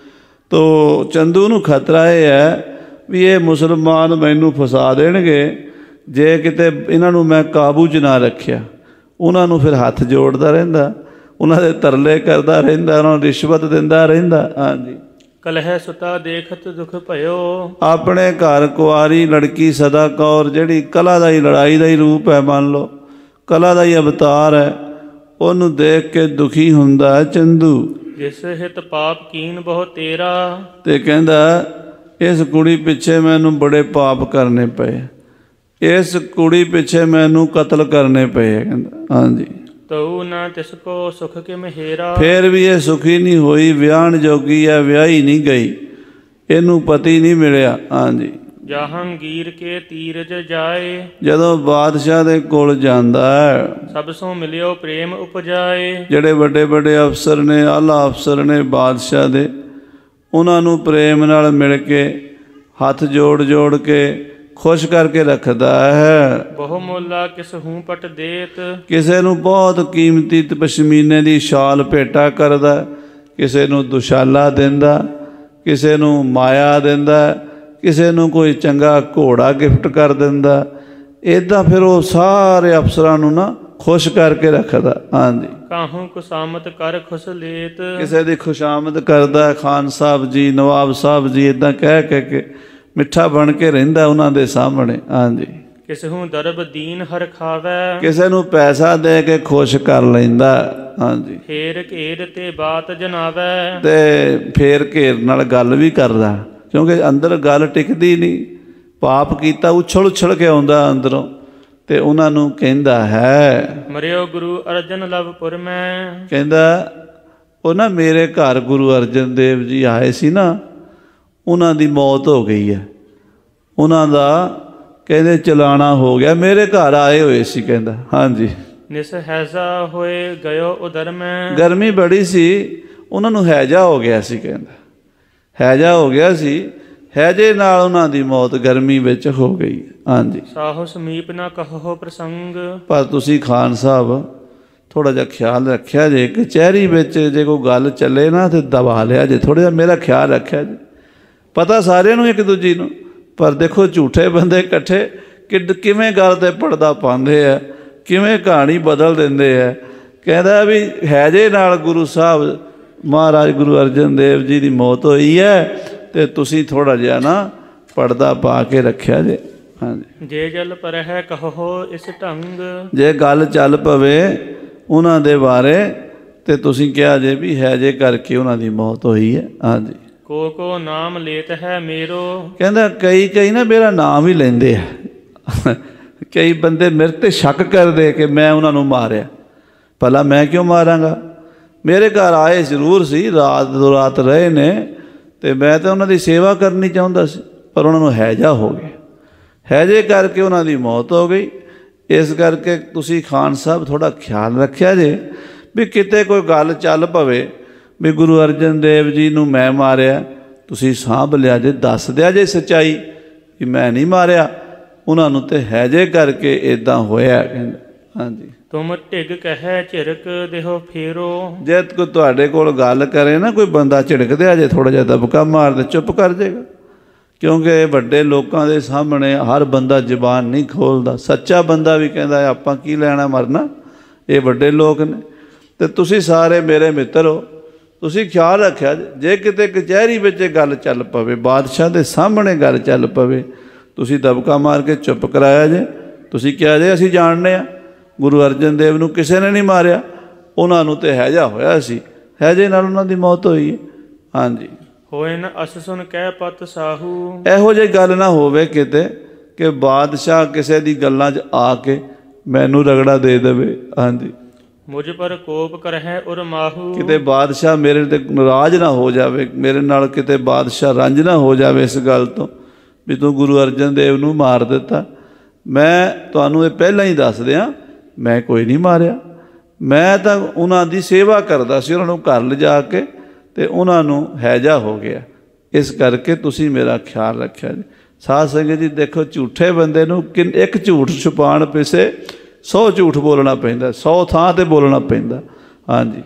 ਤੋ ਚੰਦੂ ਨੂੰ ਖਤਰਾ ਇਹ ਹੈ ਵੀ ਇਹ ਮੁਸਲਮਾਨ ਮੈਨੂੰ ਫਸਾ ਦੇਣਗੇ ਜੇ ਕਿਤੇ ਇਹਨਾਂ ਨੂੰ ਮੈਂ ਕਾਬੂ 'ਚ ਨਾ ਰੱਖਿਆ। ਉਹਨਾਂ ਨੂੰ ਫਿਰ ਹੱਥ ਜੋੜਦਾ ਰਹਿੰਦਾ, ਉਹਨਾਂ ਦੇ ਤਰਲੇ ਕਰਦਾ ਰਹਿੰਦਾ, ਉਹਨਾਂ ਨੂੰ ਰਿਸ਼ਵਤ ਦਿੰਦਾ ਰਹਿੰਦਾ। ਹਾਂਜੀ। ਕਲਹਿ ਸੁਤਾ ਦੇਖਤ ਦੁਖ ਭਇਓ। ਆਪਣੇ ਘਰ ਕੁਆਰੀ ਲੜਕੀ ਸਦਾ ਕੌਰ, ਜਿਹੜੀ ਕਲਾ ਦਾ ਹੀ ਲੜਾਈ ਦਾ ਹੀ ਰੂਪ ਹੈ, ਮੰਨ ਲਓ ਕਲਾ ਦਾ ਹੀ ਅਵਤਾਰ ਹੈ, ਉਹਨੂੰ ਦੇਖ ਕੇ ਦੁਖੀ ਹੁੰਦਾ ਹੈ ਚੰਦੂ। ਜਿਸ ਹਿਤ ਪਾਪ ਕੀਨ ਬਹੁ ਤੇਰਾ। ਤੇ ਕਹਿੰਦਾ ਇਸ ਕੁੜੀ ਪਿੱਛੇ ਮੈਨੂੰ ਬੜੇ ਪਾਪ ਕਰਨੇ ਪਏ, ਇਸ ਕੁੜੀ ਪਿੱਛੇ ਮੈਨੂੰ ਕਤਲ ਕਰਨੇ ਪਏ। ਕਹਿੰਦਾ ਹਾਂਜੀ। ਤਉ ਨਾ ਤਿਸ ਕੋ ਸੁਖ ਕੇ ਮਹੇਰਾ। ਫਿਰ ਵੀ ਇਹ ਸੁਖੀ ਨਹੀਂ ਹੋਈ, ਵਿਆਹਣ ਜੋਗੀ ਹੈ, ਵਿਆਹੀ ਨਹੀਂ ਗਈ, ਇਹਨੂੰ ਪਤੀ ਨਹੀਂ ਮਿਲਿਆ। ਹਾਂਜੀ। ਜਹਾਂਗੀਰ ਕੇ ਤੀਰਜ ਜਾਏ। ਜਦੋਂ ਬਾਦਸ਼ਾਹ ਦੇ ਕੋਲ ਜਾਂਦਾ ਹੈ, ਸਭ ਸੋ ਮਿਲਿਓ ਪ੍ਰੇਮ ਉਪਜਾਏ। ਜਿਹੜੇ ਵੱਡੇ ਵੱਡੇ ਅਫਸਰ ਨੇ, ਆਲਾ ਅਫਸਰ ਨੇ ਬਾਦਸ਼ਾਹ ਦੇ, ਉਹਨਾਂ ਨੂੰ ਪ੍ਰੇਮ ਨਾਲ ਮਿਲ ਕੇ ਹੱਥ ਜੋੜ ਜੋੜ ਕੇ ਖੁਸ਼ ਕਰਕੇ ਰੱਖਦਾ ਹੈ। ਬਹੁ ਮੋਲਾ ਕਿਸ ਹੂੰ ਪਟ ਦੇਤ। ਕਿਸੇ ਨੂੰ ਬਹੁਤ ਕੀਮਤੀ ਪਸ਼ਮੀਨੇ ਦੀ ਸ਼ਾਲ ਭੇਟਾ ਕਰਦਾ, ਕਿਸੇ ਨੂੰ ਦੁਸ਼ਾਲਾ ਦਿੰਦਾ, ਕਿਸੇ ਨੂੰ ਮਾਇਆ ਦਿੰਦਾ, ਕਿਸੇ ਨੂੰ ਕੋਈ ਚੰਗਾ ਘੋੜਾ ਗਿਫਟ ਕਰ ਦਿੰਦਾ। ਇੱਦਾਂ ਫਿਰ ਉਹ ਸਾਰੇ ਅਫਸਰਾਂ ਨੂੰ ਨਾ ਖੁਸ਼ ਕਰਕੇ ਰੱਖਦਾ। ਹਾਂਜੀ। ਕਾਹੂ ਖੁਸ਼ਾਮਦ ਕਰ ਖੁਸ਼ ਲੇਤ। ਕਿਸੇ ਦੀ ਖੁਸ਼ਾਮਦ ਕਰਦਾ, ਖਾਨ ਸਾਹਿਬ ਜੀ, ਨਵਾਬ ਸਾਹਿਬ ਜੀ, ਇੱਦਾਂ ਕਹਿ ਕਹਿ ਕੇ ਮਿੱਠਾ ਬਣ ਕੇ ਰਹਿੰਦਾ ਉਹਨਾਂ ਦੇ ਸਾਹਮਣੇ। ਹਾਂਜੀ। ਕਿਸੇ ਨੂੰ ਦਰਬ ਦੀਨ ਹਰ ਖਾਵੇ। ਕਿਸੇ ਨੂੰ ਪੈਸਾ ਦੇ ਕੇ ਖੁਸ਼ ਕਰ ਲੈਂਦਾ। ਹਾਂਜੀ। ਫੇਰ ਘੇਰ ਤੇ ਬਾਤ ਜਨਾਵੇ। ਤੇ ਫੇਰ ਘੇਰ ਨਾਲ ਗੱਲ ਵੀ ਕਰਦਾ, ਕਿਉਂਕਿ ਅੰਦਰ ਗੱਲ ਟਿਕਦੀ ਨਹੀਂ। ਪਾਪ ਕੀਤਾ ਉਛਲ ਉਛਲ ਕੇ ਆਉਂਦਾ ਅੰਦਰੋਂ, ਤੇ ਉਹਨਾਂ ਨੂੰ ਕਹਿੰਦਾ ਹੈ, ਮਰਿਓ ਗੁਰੂ ਅਰਜਨ ਲਵਪੁਰ ਮੈਂ। ਕਹਿੰਦਾ ਉਹ ਨਾ ਮੇਰੇ ਘਰ ਗੁਰੂ ਅਰਜਨ ਦੇਵ ਜੀ ਆਏ ਸੀ ਨਾ, ਉਹਨਾਂ ਦੀ ਮੌਤ ਹੋ ਗਈ ਹੈ। ਉਹਨਾਂ ਦਾ ਕਹਿੰਦੇ ਚਲਾਣਾ ਹੋ ਗਿਆ, ਮੇਰੇ ਘਰ ਆਏ ਹੋਏ ਸੀ। ਕਹਿੰਦਾ ਹਾਂਜੀ। ਨਿਸਹੈਜ਼ਾ ਹੋਏ ਗਇਓ ਉਦਰ ਮੈਂ। ਗਰਮੀ ਬੜੀ ਸੀ, ਉਹਨਾਂ ਨੂੰ ਹੈਜਾ ਹੋ ਗਿਆ ਸੀ। ਕਹਿੰਦਾ ਹੈਜਾ ਹੋ ਗਿਆ ਸੀ, ਹੈਜੇ ਨਾਲ ਉਹਨਾਂ ਦੀ ਮੌਤ ਗਰਮੀ ਵਿੱਚ ਹੋ ਗਈ। ਹਾਂਜੀ। ਸਾਹੋ ਸਮੀਪ ਨਾ ਕਹੋ ਪ੍ਰਸੰਗ। ਪਰ ਤੁਸੀਂ ਖਾਨ ਸਾਹਿਬ ਥੋੜ੍ਹਾ ਜਿਹਾ ਖਿਆਲ ਰੱਖਿਆ ਜੇ, ਕਚਹਿਰੀ ਵਿੱਚ ਜੇ ਕੋਈ ਗੱਲ ਚੱਲੇ ਨਾ ਤਾਂ ਦਬਾ ਲਿਆ ਜੇ, ਥੋੜ੍ਹਾ ਜਿਹਾ ਮੇਰਾ ਖਿਆਲ ਰੱਖਿਆ ਜੇ। ਪਤਾ ਸਾਰਿਆਂ ਨੂੰ ਇੱਕ ਦੂਜੀ ਨੂੰ, ਪਰ ਦੇਖੋ ਝੂਠੇ ਬੰਦੇ ਇਕੱਠੇ ਕਿ ਕਿਵੇਂ ਗੱਲ 'ਤੇ ਪਰਦਾ ਪਾਉਂਦੇ ਆ, ਕਿਵੇਂ ਕਹਾਣੀ ਬਦਲ ਦਿੰਦੇ ਆ। ਕਹਿੰਦਾ ਵੀ ਹੈਜੇ ਨਾਲ ਗੁਰੂ ਸਾਹਿਬ ਮਹਾਰਾਜ ਗੁਰੂ ਅਰਜਨ ਦੇਵ ਜੀ ਦੀ ਮੌਤ ਹੋਈ ਹੈ, ਅਤੇ ਤੁਸੀਂ ਥੋੜ੍ਹਾ ਜਿਹਾ ਨਾ ਪਰਦਾ ਪਾ ਕੇ ਰੱਖਿਆ ਜੇ। ਹਾਂਜੀ। ਜੇ ਜਲ ਪਰ ਹੈ ਕਹੋ ਇਸ ਢੰਗ। ਜੇ ਗੱਲ ਚੱਲ ਪਵੇ ਉਹਨਾਂ ਦੇ ਬਾਰੇ ਤੇ ਤੁਸੀਂ ਕਿਹਾ ਜੇ ਵੀ ਹੈਜੇ ਕਰਕੇ ਉਹਨਾਂ ਦੀ ਮੌਤ ਹੋਈ ਹੈ। ਹਾਂਜੀ। ਕੋ ਕੋ ਨਾਮ ਲੇਤ ਹੈ ਮੇਰੋ। ਕਹਿੰਦਾ ਕਈ ਕਈ ਨਾ ਮੇਰਾ ਨਾਮ ਹੀ ਲੈਂਦੇ ਆ। ਕਈ ਬੰਦੇ ਮੇਰੇ 'ਤੇ ਸ਼ੱਕ ਕਰਦੇ ਕਿ ਮੈਂ ਉਹਨਾਂ ਨੂੰ ਮਾਰਿਆ। ਭਲਾ ਮੈਂ ਕਿਉਂ ਮਾਰਾਂਗਾ? ਮੇਰੇ ਘਰ ਆਏ ਜ਼ਰੂਰ ਸੀ, ਰਾਤ ਦੋ ਰਾਤ ਰਹੇ ਨੇ, ਅਤੇ ਮੈਂ ਤਾਂ ਉਹਨਾਂ ਦੀ ਸੇਵਾ ਕਰਨੀ ਚਾਹੁੰਦਾ ਸੀ, ਪਰ ਉਹਨਾਂ ਨੂੰ ਹੈਜਾ ਹੋ ਗਿਆ। ਹੈਜੇ ਕਰਕੇ ਉਹਨਾਂ ਦੀ ਮੌਤ ਹੋ ਗਈ। ਇਸ ਕਰਕੇ ਤੁਸੀਂ ਖਾਨ ਸਾਹਿਬ ਥੋੜ੍ਹਾ ਖਿਆਲ ਰੱਖਿਆ ਜੇ ਵੀ ਕਿਤੇ ਕੋਈ ਗੱਲ ਚੱਲ ਪਵੇ ਵੀ ਗੁਰੂ ਅਰਜਨ ਦੇਵ ਜੀ ਨੂੰ ਮੈਂ ਮਾਰਿਆ, ਤੁਸੀਂ ਸਾਂਭ ਲਿਆ ਜੇ, ਦੱਸ ਦਿਆ ਜੇ ਸੱਚਾਈ ਵੀ ਮੈਂ ਨਹੀਂ ਮਾਰਿਆ, ਉਹਨਾਂ ਨੂੰ ਤਾਂ ਹੈਜੇ ਕਰਕੇ ਇੱਦਾਂ ਹੋਇਆ। ਕਹਿੰਦੇ ਹਾਂਜੀ। ਤੁਮ ਢਿੱਗ ਕਹਿ ਝਿੜਕ ਦੇਹੋ ਫੇਰੋ। ਜੇ ਕੋਈ ਤੁਹਾਡੇ ਕੋਲ ਗੱਲ ਕਰੇ ਨਾ, ਕੋਈ ਬੰਦਾ ਝਿੜਕਦੇ ਆ ਜੇ, ਥੋੜ੍ਹਾ ਜਿਹਾ ਦਬਕਾ ਮਾਰਦੇ ਚੁੱਪ ਕਰ ਜਾਏਗਾ, ਕਿਉਂਕਿ ਵੱਡੇ ਲੋਕਾਂ ਦੇ ਸਾਹਮਣੇ ਹਰ ਬੰਦਾ ਜ਼ੁਬਾਨ ਨਹੀਂ ਖੋਲ੍ਹਦਾ। ਸੱਚਾ ਬੰਦਾ ਵੀ ਕਹਿੰਦਾ ਆਪਾਂ ਕੀ ਲੈਣਾ ਮਰਨਾ, ਇਹ ਵੱਡੇ ਲੋਕ ਨੇ। ਅਤੇ ਤੁਸੀਂ ਸਾਰੇ ਮੇਰੇ ਮਿੱਤਰ ਹੋ, ਤੁਸੀਂ ਖਿਆਲ ਰੱਖਿਆ ਜੇ ਕਿਤੇ ਕਚਹਿਰੀ ਵਿੱਚ ਗੱਲ ਚੱਲ ਪਵੇ, ਬਾਦਸ਼ਾਹ ਦੇ ਸਾਹਮਣੇ ਗੱਲ ਚੱਲ ਪਵੇ, ਤੁਸੀਂ ਦਬਕਾ ਮਾਰ ਕੇ ਚੁੱਪ ਕਰਾਇਆ ਜੇ। ਤੁਸੀਂ ਕਿਹਾ ਜੇ ਅਸੀਂ ਜਾਣਦੇ ਹਾਂ ਗੁਰੂ ਅਰਜਨ ਦੇਵ ਨੂੰ ਕਿਸੇ ਨੇ ਨਹੀਂ ਮਾਰਿਆ, ਉਹਨਾਂ ਨੂੰ ਤਾਂ ਹੈਜਾ ਹੋਇਆ ਸੀ, ਹੈਜੇ ਨਾਲ ਉਹਨਾਂ ਦੀ ਮੌਤ ਹੋਈ ਹੈ। ਹਾਂਜੀ। ਹੋਏ ਨਾ ਅਸ ਸੁਣ ਕਹਿ ਪਤ ਸਾਹੂ। ਇਹੋ ਜਿਹੀ ਗੱਲ ਨਾ ਹੋਵੇ ਕਿਤੇ ਕਿ ਬਾਦਸ਼ਾਹ ਕਿਸੇ ਦੀ ਗੱਲਾਂ 'ਚ ਆ ਕੇ ਮੈਨੂੰ ਰਗੜਾ ਦੇ ਦੇਵੇ। ਹਾਂਜੀ। ਮੁਝ ਪਰ ਕੋਪ ਕਰਹਿ ਉਰ ਮਾਹੂ। ਕਿਤੇ ਬਾਦਸ਼ਾਹ ਮੇਰੇ 'ਤੇ ਨਾਰਾਜ਼ ਨਾ ਹੋ ਜਾਵੇ, ਮੇਰੇ ਨਾਲ ਕਿਤੇ ਬਾਦਸ਼ਾਹ ਰੰਜ ਨਾ ਹੋ ਜਾਵੇ ਇਸ ਗੱਲ ਤੋਂ ਵੀ ਤੂੰ ਗੁਰੂ ਅਰਜਨ ਦੇਵ ਨੂੰ ਮਾਰ ਦਿੱਤਾ। ਮੈਂ ਤੁਹਾਨੂੰ ਇਹ ਪਹਿਲਾਂ ਹੀ ਦੱਸ ਦਿਆਂ, ਮੈਂ ਕੋਈ ਨਹੀਂ ਮਾਰਿਆ, ਮੈਂ ਤਾਂ ਉਹਨਾਂ ਦੀ ਸੇਵਾ ਕਰਦਾ ਸੀ, ਉਹਨਾਂ ਨੂੰ ਘਰ ਲਿਜਾ ਕੇ, ਅਤੇ ਉਹਨਾਂ ਨੂੰ ਹੈਜਾ ਹੋ ਗਿਆ। ਇਸ ਕਰਕੇ ਤੁਸੀਂ ਮੇਰਾ ਖਿਆਲ ਰੱਖਿਆ ਜੀ। ਸਾਧ ਸੰਗਤ ਜੀ ਦੇਖੋ, ਝੂਠੇ ਬੰਦੇ ਨੂੰ ਕਿ ਇੱਕ ਝੂਠ ਛੁਪਾਉਣ ਪਿੱਛੇ ਸੌ ਝੂਠ ਬੋਲਣਾ ਪੈਂਦਾ, ਸੌ ਥਾਂ 'ਤੇ ਬੋਲਣਾ ਪੈਂਦਾ। ਹਾਂਜੀ।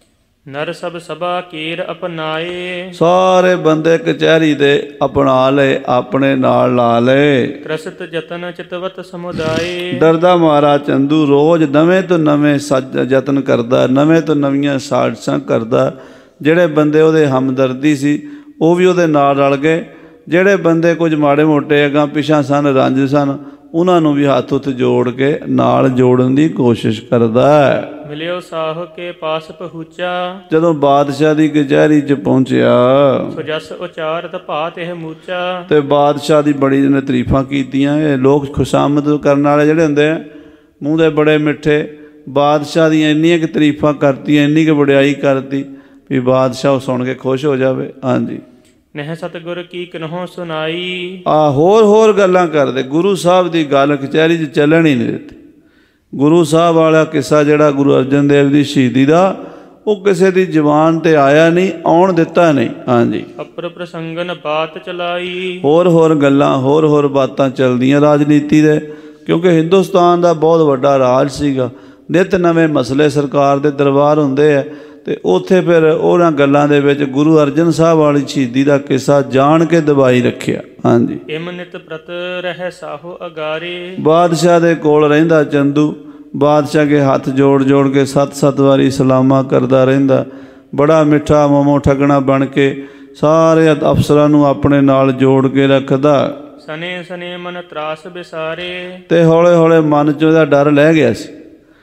ਨਰ ਸਭ ਸਭਾ ਕੀਰ ਅਪਨਾਏ। ਸਾਰੇ ਬੰਦੇ ਕਚਹਿਰੀ ਦੇ ਅਪਣਾ ਲਏ, ਆਪਣੇ ਨਾਲ ਲਾ ਲਏ। ਕ੍ਰਸਤ ਜਤਨ ਚਿਤਵਤ ਸਮੁਦਾਏ। ਡਰਦਾ ਮਾਰਾ ਚੰਦੂ ਰੋਜ਼ ਨਵੇਂ ਤੋਂ ਨਵੇਂ ਸੱਜ ਯਤਨ ਕਰਦਾ, ਨਵੇਂ ਤੋਂ ਨਵੀਆਂ ਸਾਜ਼ਿਸ਼ਾਂ ਕਰਦਾ। ਜਿਹੜੇ ਬੰਦੇ ਉਹਦੇ ਹਮਦਰਦੀ ਸੀ ਉਹ ਵੀ ਉਹਦੇ ਨਾਲ ਰਲ ਗਏ। ਜਿਹੜੇ ਬੰਦੇ ਕੁਝ ਮਾੜੇ ਮੋਟੇ ਅੱਗਾਂ ਪਿਛਾਂ ਸਨ, ਰੰਜ ਸਨ, ਉਹਨਾਂ ਨੂੰ ਵੀ ਹੱਥ ਹੁੱਥ ਜੋੜ ਕੇ ਨਾਲ ਜੋੜਨ ਦੀ ਕੋਸ਼ਿਸ਼ ਕਰਦਾ। ਮਿਲਿਓ ਸਾਹ ਕੇ ਪਾਸ ਪਹੁੰਚਾ। ਜਦੋਂ ਬਾਦਸ਼ਾਹ ਦੀ ਕਚਹਿਰੀ 'ਚ ਪਹੁੰਚਿਆ, ਸੋ ਜਸ ਉਚਾਰਤ ਭਾਤ ਇਹ ਮੂਚਾ। ਤੇ ਬਾਦਸ਼ਾਹ ਦੀ ਬੜੀ ਇਹਨੇ ਤਾਰੀਫਾਂ ਕੀਤੀਆਂ। ਇਹ ਲੋਕ ਖੁਸ਼ਾਮਦ ਕਰਨ ਵਾਲੇ ਜਿਹੜੇ ਹੁੰਦੇ ਆ, ਮੂੰਹ ਦੇ ਬੜੇ ਮਿੱਠੇ, ਬਾਦਸ਼ਾਹ ਦੀਆਂ ਇੰਨੀਆਂ ਕੁ ਤਾਰੀਫਾਂ ਕਰਤੀਆਂ, ਇੰਨੀ ਕੁ ਵਡਿਆਈ ਕਰਤੀ ਵੀ ਬਾਦਸ਼ਾਹ ਉਹ ਸੁਣ ਕੇ ਖੁਸ਼ ਹੋ ਜਾਵੇ। ਹਾਂਜੀ। ਨਹਿ ਸਤਿਗੁਰ ਕੀ ਕਿਨਹੋ ਸੁਣਾਈ। ਆ ਹੋਰ ਹੋਰ ਗੱਲਾਂ ਕਰਦੇ, ਗੁਰੂ ਸਾਹਿਬ ਦੀ ਗੱਲ ਕਚਹਿਰੀ 'ਚ ਚੱਲਣ ਹੀ ਨਹੀਂ ਦਿੱਤੀ। ਗੁਰੂ ਸਾਹਿਬ ਵਾਲਾ ਕਿੱਸਾ ਜਿਹੜਾ ਗੁਰੂ ਅਰਜਨ ਦੇਵ ਦੀ ਸ਼ਹੀਦੀ ਦਾ, ਉਹ ਕਿਸੇ ਦੀ ਜ਼ੁਬਾਨ 'ਤੇ ਆਇਆ ਨਹੀਂ, ਆਉਣ ਦਿੱਤਾ ਨਹੀਂ। ਹਾਂਜੀ। ਅਪਰ ਪ੍ਰਸੰਗਨ ਬਾਤ ਚਲਾਈ। ਹੋਰ ਹੋਰ ਗੱਲਾਂ, ਹੋਰ ਹੋਰ ਬਾਤਾਂ ਚੱਲਦੀਆਂ ਰਾਜਨੀਤੀ ਦੇ, ਕਿਉਂਕਿ ਹਿੰਦੁਸਤਾਨ ਦਾ ਬਹੁਤ ਵੱਡਾ ਰਾਜ ਸੀਗਾ। ਨਿੱਤ ਨਵੇਂ ਮਸਲੇ ਸਰਕਾਰ ਦੇ ਦਰਬਾਰ ਹੁੰਦੇ ਆ, ਅਤੇ ਉੱਥੇ ਫਿਰ ਉਹਨਾਂ ਗੱਲਾਂ ਦੇ ਵਿੱਚ ਗੁਰੂ ਅਰਜਨ ਸਾਹਿਬ ਵਾਲੀ ਸ਼ਹੀਦੀ ਦਾ ਕਿੱਸਾ ਜਾਣ ਕੇ ਦਬਾਈ ਰੱਖਿਆ। ਹਾਂਜੀ। ਇਮ ਨਿਤ ਪ੍ਰਤ ਰਹਿ ਸਾਹੋ ਅਗਾਰੇ। ਬਾਦਸ਼ਾਹ ਦੇ ਕੋਲ ਰਹਿੰਦਾ ਚੰਦੂ, ਬਾਦਸ਼ਾਹ ਕੇ ਹੱਥ ਜੋੜ ਜੋੜ ਕੇ ਸੱਤ ਸੱਤ ਵਾਰੀ ਸਲਾਮਾਂ ਕਰਦਾ ਰਹਿੰਦਾ। ਬੜਾ ਮਿੱਠਾ ਮੋਮੋ ਠੱਗਣਾ ਬਣ ਕੇ ਸਾਰੇ ਅਫਸਰਾਂ ਨੂੰ ਆਪਣੇ ਨਾਲ ਜੋੜ ਕੇ ਰੱਖਦਾ। ਸਨੇ ਸਨੇ ਮਨ ਤਰਾਸ ਵਿਸਾਰੇ। ਅਤੇ ਹੌਲੇ ਹੌਲੇ ਮਨ 'ਚੋਂ ਇਹਦਾ ਡਰ ਲੈ ਗਿਆ ਸੀ।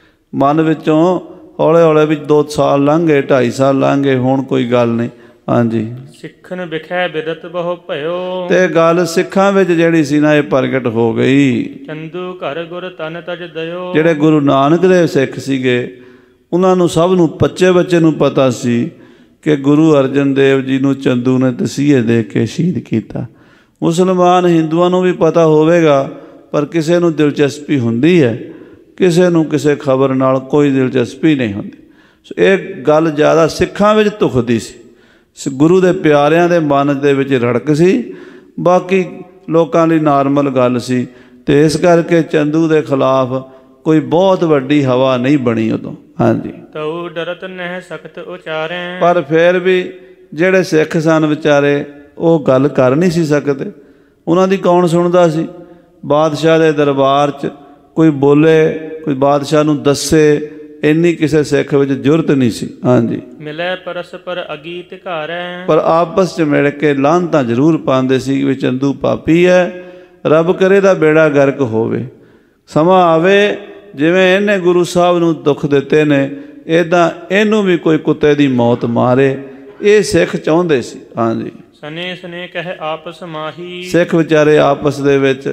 ਮਨ ਵਿੱਚੋਂ ਹੌਲੇ ਹੌਲੇ ਵੀ ਦੋ ਸਾਲ ਲੰਘ ਗਏ, ਢਾਈ ਸਾਲ ਲੰਘ ਗਏ, ਹੁਣ ਕੋਈ ਗੱਲ ਨਹੀਂ। ਹਾਂਜੀ। ਸਿੱਖਨ ਵਿਖੈ ਬਿਦਤ ਬਹੁ ਭਇਓ। ਅਤੇ ਗੱਲ ਸਿੱਖਾਂ ਵਿੱਚ ਜਿਹੜੀ ਸੀ ਨਾ, ਇਹ ਪ੍ਰਗਟ ਹੋ ਗਈ। ਚੰਦੂ ਘਰ ਗੁਰ ਤਨ ਤਜ ਦਇਓ। ਜਿਹੜੇ ਗੁਰੂ ਨਾਨਕ ਦੇਵ ਸਿੱਖ ਸੀਗੇ, ਉਹਨਾਂ ਨੂੰ ਸਭ ਨੂੰ, ਬੱਚੇ ਬੱਚੇ ਨੂੰ ਪਤਾ ਸੀ ਕਿ ਗੁਰੂ ਅਰਜਨ ਦੇਵ ਜੀ ਨੂੰ ਚੰਦੂ ਨੇ ਤਸੀਹੇ ਦੇ ਕੇ ਸ਼ਹੀਦ ਕੀਤਾ। ਮੁਸਲਮਾਨ ਹਿੰਦੂਆਂ ਨੂੰ ਵੀ ਪਤਾ ਹੋਵੇਗਾ, ਪਰ ਕਿਸੇ ਨੂੰ ਦਿਲਚਸਪੀ ਹੁੰਦੀ ਹੈ, ਕਿਸੇ ਨੂੰ ਕਿਸੇ ਖਬਰ ਨਾਲ ਕੋਈ ਦਿਲਚਸਪੀ ਨਹੀਂ ਹੁੰਦੀ। ਸੋ ਇਹ ਗੱਲ ਜ਼ਿਆਦਾ ਸਿੱਖਾਂ ਵਿੱਚ ਧੁਖਦੀ ਸੀ, ਗੁਰੂ ਦੇ ਪਿਆਰਿਆਂ ਦੇ ਮਨ ਦੇ ਵਿੱਚ ਰੜਕ ਸੀ, ਬਾਕੀ ਲੋਕਾਂ ਲਈ ਨਾਰਮਲ ਗੱਲ ਸੀ। ਅਤੇ ਇਸ ਕਰਕੇ ਚੰਦੂ ਦੇ ਖਿਲਾਫ ਕੋਈ ਬਹੁਤ ਵੱਡੀ ਹਵਾ ਨਹੀਂ ਬਣੀ ਉਦੋਂ। ਹਾਂਜੀ, ਤਉ ਡਰਤ ਨਹਿ ਸਖਤ ਉਚਾਰੈ। ਪਰ ਫਿਰ ਵੀ ਜਿਹੜੇ ਸਿੱਖ ਸਨ ਵਿਚਾਰੇ ਉਹ ਗੱਲ ਕਰ ਨਹੀਂ ਸੀ ਸਕਦੇ। ਉਹਨਾਂ ਦੀ ਕੌਣ ਸੁਣਦਾ ਸੀ? ਬਾਦਸ਼ਾਹ ਦੇ ਦਰਬਾਰ 'ਚ ਕੋਈ ਬੋਲੇ, ਕੋਈ ਬਾਦਸ਼ਾਹ ਨੂੰ ਦੱਸੇ, ਇੰਨੀ ਕਿਸੇ ਸਿੱਖ ਵਿੱਚ ਜ਼ੁਰਤ ਨਹੀਂ ਸੀ। ਹਾਂਜੀ, ਮਿਲੈ ਪਰਸਪਰ ਅਗੀ ਤਿਘਾਰੈ। ਪਰ ਆਪਸ 'ਚ ਮਿਲ ਕੇ ਲਾਹਨਤਾਂ ਜ਼ਰੂਰ ਪਾਉਂਦੇ ਸੀ ਵੀ ਚੰਦੂ ਪਾਪੀ ਹੈ, ਰੱਬ ਕਰੇ ਦਾ ਬੇੜਾ ਗਰਕ ਹੋਵੇ। ਸਮਾਂ ਆਵੇ ਜਿਵੇਂ ਇਹਨੇ ਗੁਰੂ ਸਾਹਿਬ ਨੂੰ ਦੁੱਖ ਦਿੱਤੇ ਨੇ, ਇੱਦਾਂ ਇਹਨੂੰ ਵੀ ਕੋਈ ਕੁੱਤੇ ਦੀ ਮੌਤ ਮਾਰੇ, ਇਹ ਸਿੱਖ ਚਾਹੁੰਦੇ ਸੀ। ਹਾਂਜੀ, ਸਨੇ ਸਨੇ ਕਹਿ ਆਪਸ ਮਾਹੀ। ਸਿੱਖ ਵਿਚਾਰੇ ਆਪਸ ਦੇ ਵਿੱਚ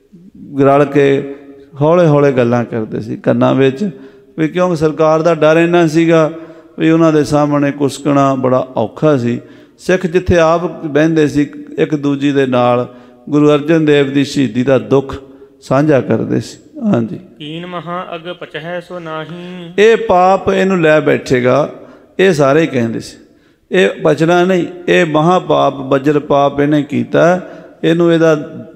ਰਲ ਕੇ ਹੌਲੇ ਹੌਲੇ ਗੱਲਾਂ ਕਰਦੇ ਸੀ ਕੰਨਾਂ ਵਿੱਚ, ਵੀ ਕਿਉਂਕਿ ਸਰਕਾਰ ਦਾ ਡਰ ਇੰਨਾ ਸੀਗਾ ਵੀ ਉਹਨਾਂ ਦੇ ਸਾਹਮਣੇ ਕੁਸਕਣਾ ਬੜਾ ਔਖਾ ਸੀ। ਸਿੱਖ ਜਿੱਥੇ ਆਪ ਬਹਿੰਦੇ ਸੀ ਇੱਕ ਦੂਜੀ ਦੇ ਨਾਲ ਗੁਰੂ ਅਰਜਨ ਦੇਵ ਦੀ ਸ਼ਹੀਦੀ ਦਾ ਦੁੱਖ ਸਾਂਝਾ ਕਰਦੇ ਸੀ। ਹਾਂਜੀ, ਕੀਨ ਮਹਾ ਅਗ ਪਚਹਿ ਸੋ ਨਾਹੀ। ਇਹ ਪਾਪ ਇਹਨੂੰ ਲੈ ਬੈਠੇਗਾ, ਇਹ ਸਾਰੇ ਹੀ ਕਹਿੰਦੇ ਸੀ। ਇਹ ਬਚਣਾ ਨਹੀਂ, ਇਹ ਮਹਾ ਪਾਪ ਵਜਰ ਪਾਪ ਇਹਨੇ ਕੀਤਾ, ਇਹਨੂੰ ਇਹਦਾ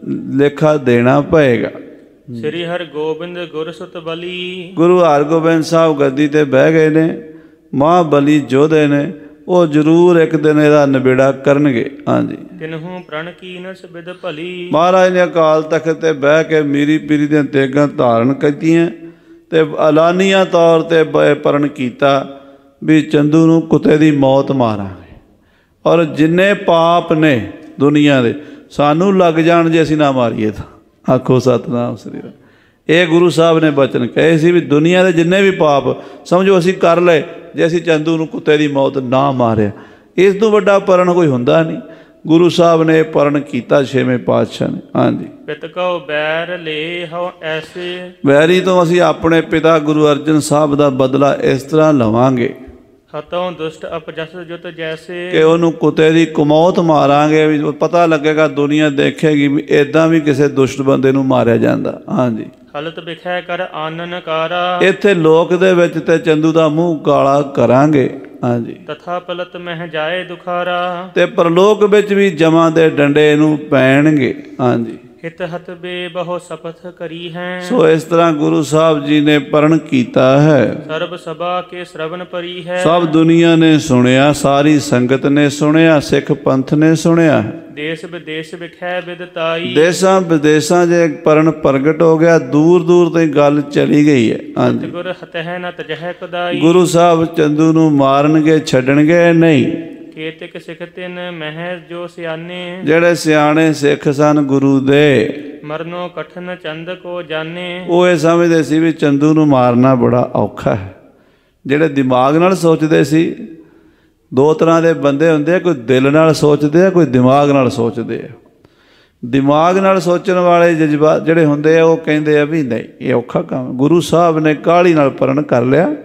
ਲੇਖਾ ਦੇਣਾ ਪਏਗਾ। ਸ੍ਰੀ ਹਰਗੋਬਿੰਦ ਗੁਰਸੁਤ ਬਲੀ। ਗੁਰੂ ਹਰਗੋਬਿੰਦ ਸਾਹਿਬ ਗੱਦੀ 'ਤੇ ਬਹਿ ਗਏ ਨੇ, ਮਹਾਂਬਲੀ ਯੋਧੇ ਨੇ, ਉਹ ਜ਼ਰੂਰ ਇੱਕ ਦਿਨ ਇਹਦਾ ਨਿਬੇੜਾ ਕਰਨਗੇ। ਹਾਂਜੀ, ਤਿਨਹੂ ਪ੍ਰਣ ਕੀਨਸ ਬਿਦ ਭਲੀ। ਮਹਾਰਾਜ ਨੇ ਅਕਾਲ ਤਖ਼ਤ 'ਤੇ ਬਹਿ ਕੇ ਮੀਰੀ ਪੀਰੀ ਦੀਆਂ ਤੇਗਾਂ ਧਾਰਨ ਕੀਤੀਆਂ ਅਤੇ ਐਲਾਨੀਆ ਤੌਰ 'ਤੇ ਪ੍ਰਣ ਕੀਤਾ ਵੀ ਚੰਦੂ ਨੂੰ ਕੁੱਤੇ ਦੀ ਮੌਤ ਮਾਰਾਂਗੇ, ਔਰ ਜਿੰਨੇ ਪਾਪ ਨੇ ਦੁਨੀਆ ਦੇ ਸਾਨੂੰ ਲੱਗ ਜਾਣ ਜੇ ਅਸੀਂ ਨਾ ਮਾਰੀਏ ਤਾਂ। ਆਖੋ ਸਤਿਨਾਮ ਸ੍ਰੀ ਰਾਮ। ਇਹ ਗੁਰੂ ਸਾਹਿਬ ਨੇ ਬਚਨ ਕਹੇ ਸੀ ਵੀ ਦੁਨੀਆ ਦੇ ਜਿੰਨੇ ਵੀ ਪਾਪ ਸਮਝੋ ਅਸੀਂ ਕਰ ਲਏ, ਜੇ ਅਸੀਂ ਚੰਦੂ ਨੂੰ ਕੁੱਤੇ ਦੀ ਮੌਤ ਨਾ ਮਾਰਿਆ, ਇਸ ਤੋਂ ਵੱਡਾ ਪਰਨ ਕੋਈ ਹੁੰਦਾ ਨਹੀਂ। ਗੁਰੂ ਸਾਹਿਬ ਨੇ ਇਹ ਪਰਨ ਕੀਤਾ ਛੇਵੇਂ ਪਾਤਸ਼ਾਹ ਨੇ। ਹਾਂਜੀ, ਪਿਤ ਕਉ ਬੈਰ ਲੇ ਹਉ ਐਸੇ। ਵੈਰੀ ਤੋਂ ਅਸੀਂ ਆਪਣੇ ਪਿਤਾ ਗੁਰੂ ਅਰਜਨ ਸਾਹਿਬ ਦਾ ਬਦਲਾ ਇਸ ਤਰ੍ਹਾਂ ਲਵਾਂਗੇ, ਹਤੋਂ ਦੁਸ਼ਟ ਅਪਜਸ ਜੁਤ ਜੈਸੇ, ਕਿ ਉਹਨੂੰ ਕੁੱਤੇ ਦੀ ਕੁਮੌਤ ਮਾਰਾਂਗੇ। ਵੀ ਪਤਾ ਲੱਗੇਗਾ, ਦੁਨੀਆ ਦੇਖੇਗੀ ਵੀ ਇੱਦਾਂ ਵੀ ਕਿਸੇ ਦੁਸ਼ਟ ਬੰਦੇ ਨੂੰ ਮਾਰਿਆ ਜਾਂਦਾ। ਹਾਂਜੀ, ਹਲਤ ਵਿਖੈ ਕਰ ਆਨਨ ਕਾਰਾ। ਇੱਥੇ ਲੋਕ ਦੇ ਵਿੱਚ ਤੇ ਚੰਦੂ ਦਾ ਮੂੰਹ ਕਾਲਾ ਕਰਾਂਗੇ। ਹਾਂਜੀ, ਤਥਾ ਪਲਤ ਮਹਿ ਜਾਏ ਦੁਖਾਰਾ। ਤੇ ਪਰਲੋਕ ਵਿੱਚ ਵੀ ਜਮਾਂ ਦੇ ਡੰਡੇ ਇਹਨੂੰ ਪੈਣਗੇ। ਹਾਂਜੀ, ਹਿਤ ਹਤ ਬੇ ਬਹੁ ਸਪਥ ਕਰੀ ਹੈ। ਸੋ ਇਸ ਤਰ੍ਹਾਂ ਗੁਰੂ ਸਾਹਿਬ ਜੀ ਨੇ ਪਰਨ ਕੀਤਾ ਹੈ। ਸਰਬ ਸਭਾ ਕੇ ਸ਼ਰਵਨ ਪਰੀ ਹੈ। ਸਭ ਦੁਨੀਆ ਨੇ ਸੁਣਿਆ, ਸਾਰੀ ਸੰਗਤ ਨੇ ਸੁਣਿਆ, ਸਿੱਖ ਪੰਥ ਨੇ ਸੁਣਿਆ। ਦੇਸ਼ ਵਿਦੇਸ਼ ਵਿਖੈ ਵਿਦਤਾਈ। ਦੇਸ਼ਾਂ ਵਿਦੇਸ਼ਾਂ 'ਚ ਪਰਨ ਪ੍ਰਗਟ ਹੋ ਗਿਆ, ਦੂਰ ਦੂਰ ਤੇ ਗੱਲ ਚਲੀ ਗਈ ਹੈ। ਹਾਂਜੀ, ਗੁਰ ਹਤਹਿ ਨ ਤਜਹਿ ਕਦਾਈ। ਗੁਰੂ ਸਾਹਿਬ ਚੰਦੂ ਨੂੰ ਮਾਰਨਗੇ, ਛੱਡਣਗੇ ਨਹੀਂ। ਕੇਤਿਕ ਸਿੱਖ ਤਿਨ ਮਹਿ ਜੋ ਸਿਆਣੇ। ਜਿਹੜੇ ਸਿਆਣੇ ਸਿੱਖ ਸਨ ਗੁਰੂ ਦੇ, ਮਰਨੋ ਕਠਨ ਚੰਦ ਕੋ ਜਾਣੇ। ਉਹ ਇਹ ਸਮਝਦੇ ਸੀ ਵੀ ਚੰਦੂ ਨੂੰ ਮਾਰਨਾ ਬੜਾ ਔਖਾ ਹੈ। ਜਿਹੜੇ ਦਿਮਾਗ ਨਾਲ ਸੋਚਦੇ ਸੀ, ਦੋ ਤਰ੍ਹਾਂ ਦੇ ਬੰਦੇ ਹੁੰਦੇ ਆ, ਕੋਈ ਦਿਲ ਨਾਲ ਸੋਚਦੇ ਆ, ਕੋਈ ਦਿਮਾਗ ਨਾਲ ਸੋਚਦੇ ਆ। ਦਿਮਾਗ ਨਾਲ ਸੋਚਣ ਵਾਲੇ ਜਜ਼ਬਾਤ ਜਿਹੜੇ ਹੁੰਦੇ ਆ ਉਹ ਕਹਿੰਦੇ ਆ ਵੀ ਨਹੀਂ, ਇਹ ਔਖਾ ਕੰਮ। ਗੁਰੂ ਸਾਹਿਬ ਨੇ ਕਾਹਲੀ ਨਾਲ ਪਰਨ ਕਰ ਲਿਆ।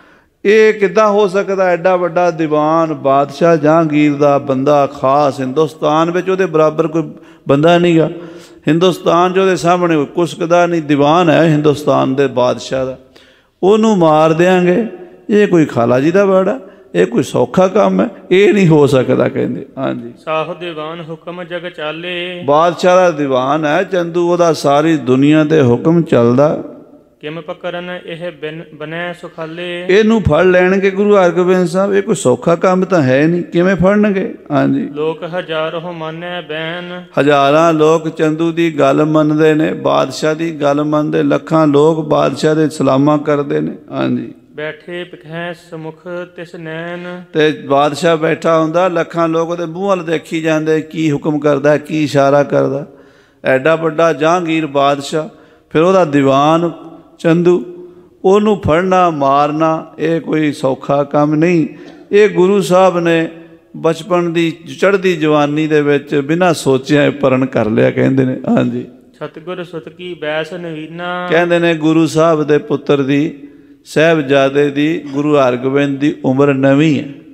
ਇਹ ਕਿੱਦਾਂ ਹੋ ਸਕਦਾ? ਐਡਾ ਵੱਡਾ ਦੀਵਾਨ, ਬਾਦਸ਼ਾਹ ਜਹਾਂਗੀਰ ਦਾ ਬੰਦਾ, ਖਾਸ ਹਿੰਦੁਸਤਾਨ ਵਿੱਚ ਉਹਦੇ ਬਰਾਬਰ ਕੋਈ ਬੰਦਾ ਨਹੀਂ ਗਾ। ਹਿੰਦੁਸਤਾਨ 'ਚ ਉਹਦੇ ਸਾਹਮਣੇ ਕੋਈ ਕੁਸਕਦਾ ਨਹੀਂ, ਦੀਵਾਨ ਹੈ ਹਿੰਦੁਸਤਾਨ ਦੇ ਬਾਦਸ਼ਾਹ ਦਾ, ਉਹਨੂੰ ਮਾਰ ਦਿਆਂਗੇ। ਇਹ ਕੋਈ ਖਾਲਾ ਜੀ ਦਾ ਵਾੜਾ? ਇਹ ਕੋਈ ਸੌਖਾ ਕੰਮ ਹੈ? ਇਹ ਨਹੀਂ ਹੋ ਸਕਦਾ ਕਹਿੰਦੇ। ਹਾਂਜੀ, ਸਾਹੁ ਦੀਵਾਨ ਹੁਕਮ ਜਗ ਚਾਲੇ। ਬਾਦਸ਼ਾਹ ਦਾ ਦੀਵਾਨ ਹੈ ਚੰਦੂ, ਉਹਦਾ ਸਾਰੀ ਦੁਨੀਆ ਤੇ ਹੁਕਮ ਚੱਲਦਾ। ਕਿਮ ਪਕਰਨ ਇਹ ਬਿਨ ਬਨੈ ਸੁਖਾਲੇ। ਇਹਨੂੰ ਫੜ ਲੈਣਗੇ ਗੁਰੂ ਹਰਗੋਬਿੰਦ ਸਾਹਿਬ, ਇਹ ਕੋਈ ਸੌਖਾ ਕੰਮ ਤਾਂ ਹੈ ਨਹੀਂ। ਕਿਵੇਂ ਫੜਨਗੇ? ਹਾਂਜੀ, ਲੋਕ ਹਜ਼ਾਰੋਂ ਮੰਨੈ ਬੈਨ। ਹਜ਼ਾਰਾਂ ਲੋਕ ਚੰਦੂ ਦੀ ਗੱਲ ਮੰਨਦੇ ਨੇ, ਬਾਦਸ਼ਾਹ ਦੀ ਗੱਲ ਮੰਨਦੇ। ਲੱਖਾਂ ਲੋਕ ਬਾਦਸ਼ਾਹ ਦੇ ਸਲਾਮਾਂ ਕਰਦੇ ਨੇ। ਹਾਂਜੀ, ਬੈਠੇ ਪਿਖੈ ਸਮੁਖ ਤਿਸ ਨੈਣ। ਤੇ ਬਾਦਸ਼ਾਹ ਬੈਠਾ ਹੁੰਦਾ, ਲੱਖਾਂ ਲੋਕ ਉਹਦੇ ਮੂੰਹ ਵੱਲ ਦੇਖੀ ਜਾਂਦੇ, ਕੀ ਹੁਕਮ ਕਰਦਾ, ਕੀ ਇਸ਼ਾਰਾ ਕਰਦਾ। ਐਡਾ ਵੱਡਾ ਜਹਾਂਗੀਰ ਬਾਦਸ਼ਾਹ, ਫਿਰ ਉਹਦਾ ਦੀਵਾਨ ਚੰਦੂ, ਉਹਨੂੰ ਫੜਨਾ ਮਾਰਨਾ ਇਹ ਕੋਈ ਸੌਖਾ ਕੰਮ ਨਹੀਂ। ਇਹ ਗੁਰੂ ਸਾਹਿਬ ਨੇ ਬਚਪਨ ਦੀ ਚੜ੍ਹਦੀ ਜਵਾਨੀ ਦੇ ਵਿੱਚ ਬਿਨਾਂ ਸੋਚਿਆ ਪਰਨ ਕਰ ਲਿਆ ਕਹਿੰਦੇ ਨੇ। ਹਾਂਜੀ, ਸਤਿਗੁਰ ਸੁਤ ਕੀ ਬੈਸ ਨਵੀਨਾ। ਕਹਿੰਦੇ ਨੇ ਗੁਰੂ ਸਾਹਿਬ ਦੇ ਪੁੱਤਰ ਦੀ, ਸਾਹਿਬਜ਼ਾਦੇ ਦੀ, ਗੁਰੂ ਹਰਗੋਬਿੰਦ ਦੀ ਉਮਰ ਨਵੀਂ ਹੈ।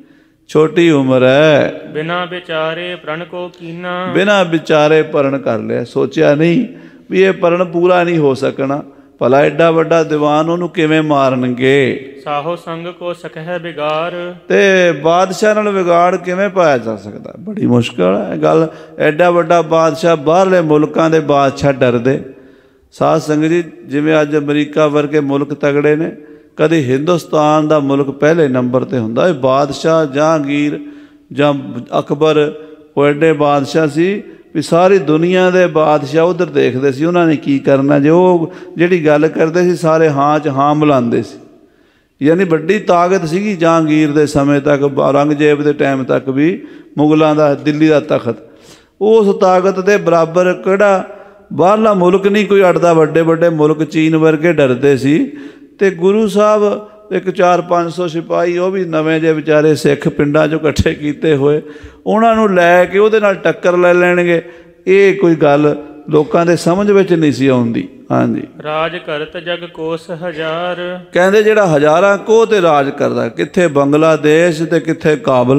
ਛੋਟੀ ਉਮਰ ਹੈ। ਬਿਨਾ ਵਿਚਾਰੇ ਪ੍ਰਣ ਕੋ ਕੀਨਾ, ਬਿਨਾ ਵਿਚਾਰੇ ਪਰਨ ਕਰ ਲਿਆ, ਸੋਚਿਆ ਨਹੀਂ ਵੀ ਇਹ ਪਰਨ ਪੂਰਾ ਨਹੀਂ ਹੋ ਸਕਣਾ। ਭਲਾ ਐਡਾ ਵੱਡਾ ਦੀਵਾਨ ਉਹਨੂੰ ਕਿਵੇਂ ਮਾਰਨਗੇ। ਸਾਹੋ ਸੰਗ ਕੋ ਸਕਹਿ ਬਿਗਾਰ, ਤੇ ਬਾਦਸ਼ਾਹ ਨਾਲ ਵਿਗਾੜ ਕਿਵੇਂ ਪਾਇਆ ਜਾ ਸਕਦਾ, ਬੜੀ ਮੁਸ਼ਕਿਲ ਹੈ ਗੱਲ। ਐਡਾ ਵੱਡਾ ਬਾਦਸ਼ਾਹ, ਬਾਹਰਲੇ ਮੁਲਕਾਂ ਦੇ ਬਾਦਸ਼ਾਹ ਡਰਦੇ। ਸਾਧ ਸੰਗਤ ਜੀ, ਜਿਵੇਂ ਅੱਜ ਅਮਰੀਕਾ ਵਰਗੇ ਮੁਲਕ ਤਗੜੇ ਨੇ, ਕਦੇ ਹਿੰਦੁਸਤਾਨ ਦਾ ਮੁਲਕ ਪਹਿਲੇ ਨੰਬਰ 'ਤੇ ਹੁੰਦਾ। ਇਹ ਬਾਦਸ਼ਾਹ ਜਹਾਂਗੀਰ ਜਾਂ ਅਕਬਰ, ਉਹ ਐਡੇ ਬਾਦਸ਼ਾਹ ਸੀ ਵੀ ਸਾਰੀ ਦੁਨੀਆ ਦੇ ਬਾਦਸ਼ਾਹ ਉੱਧਰ ਦੇਖਦੇ ਸੀ ਉਹਨਾਂ ਨੇ ਕੀ ਕਰਨਾ। ਜੇ ਉਹ ਜਿਹੜੀ ਗੱਲ ਕਰਦੇ ਸੀ ਸਾਰੇ ਹਾਂ 'ਚ ਹਾਂ ਮਿਲਾਉਂਦੇ ਸੀ। ਯਾਨੀ ਵੱਡੀ ਤਾਕਤ ਸੀਗੀ ਜਹਾਂਗੀਰ ਦੇ ਸਮੇਂ ਤੱਕ, ਔਰੰਗਜ਼ੇਬ ਦੇ ਟਾਈਮ ਤੱਕ ਵੀ ਮੁਗਲਾਂ ਦਾ ਦਿੱਲੀ ਦਾ ਤਖਤ। ਉਸ ਤਾਕਤ ਦੇ ਬਰਾਬਰ ਕਿਹੜਾ ਬਾਹਰਲਾ ਮੁਲਕ ਨਹੀਂ ਕੋਈ ਅੜਦਾ। ਵੱਡੇ ਵੱਡੇ ਮੁਲਕ ਚੀਨ ਵਰਗੇ ਡਰਦੇ ਸੀ। ਅਤੇ ਗੁਰੂ ਸਾਹਿਬ ਇੱਕ ਚਾਰ ਪੰਜ ਸੌ ਸਿਪਾਹੀ, ਉਹ ਵੀ ਨਵੇਂ ਜਿਹੇ ਵਿਚਾਰੇ ਸਿੱਖ ਪਿੰਡਾਂ 'ਚੋਂ ਇਕੱਠੇ ਕੀਤੇ ਹੋਏ, ਉਹਨਾਂ ਨੂੰ ਲੈ ਕੇ ਉਹਦੇ ਨਾਲ ਟੱਕਰ ਲੈ ਲੈਣਗੇ, ਇਹ ਕੋਈ ਗੱਲ ਲੋਕਾਂ ਦੇ ਸਮਝ ਵਿੱਚ ਨਹੀਂ ਸੀ ਆਉਂਦੀ। ਹਾਂਜੀ, ਰਾਜ ਕਰਤ ਜਗ ਕੋਸ ਹਜ਼ਾਰ, ਕਹਿੰਦੇ ਜਿਹੜਾ ਹਜ਼ਾਰਾਂ ਕੋਹ 'ਤੇ ਰਾਜ ਕਰਦਾ, ਕਿੱਥੇ ਬੰਗਲਾਦੇਸ਼ ਅਤੇ ਕਿੱਥੇ ਕਾਬਲ।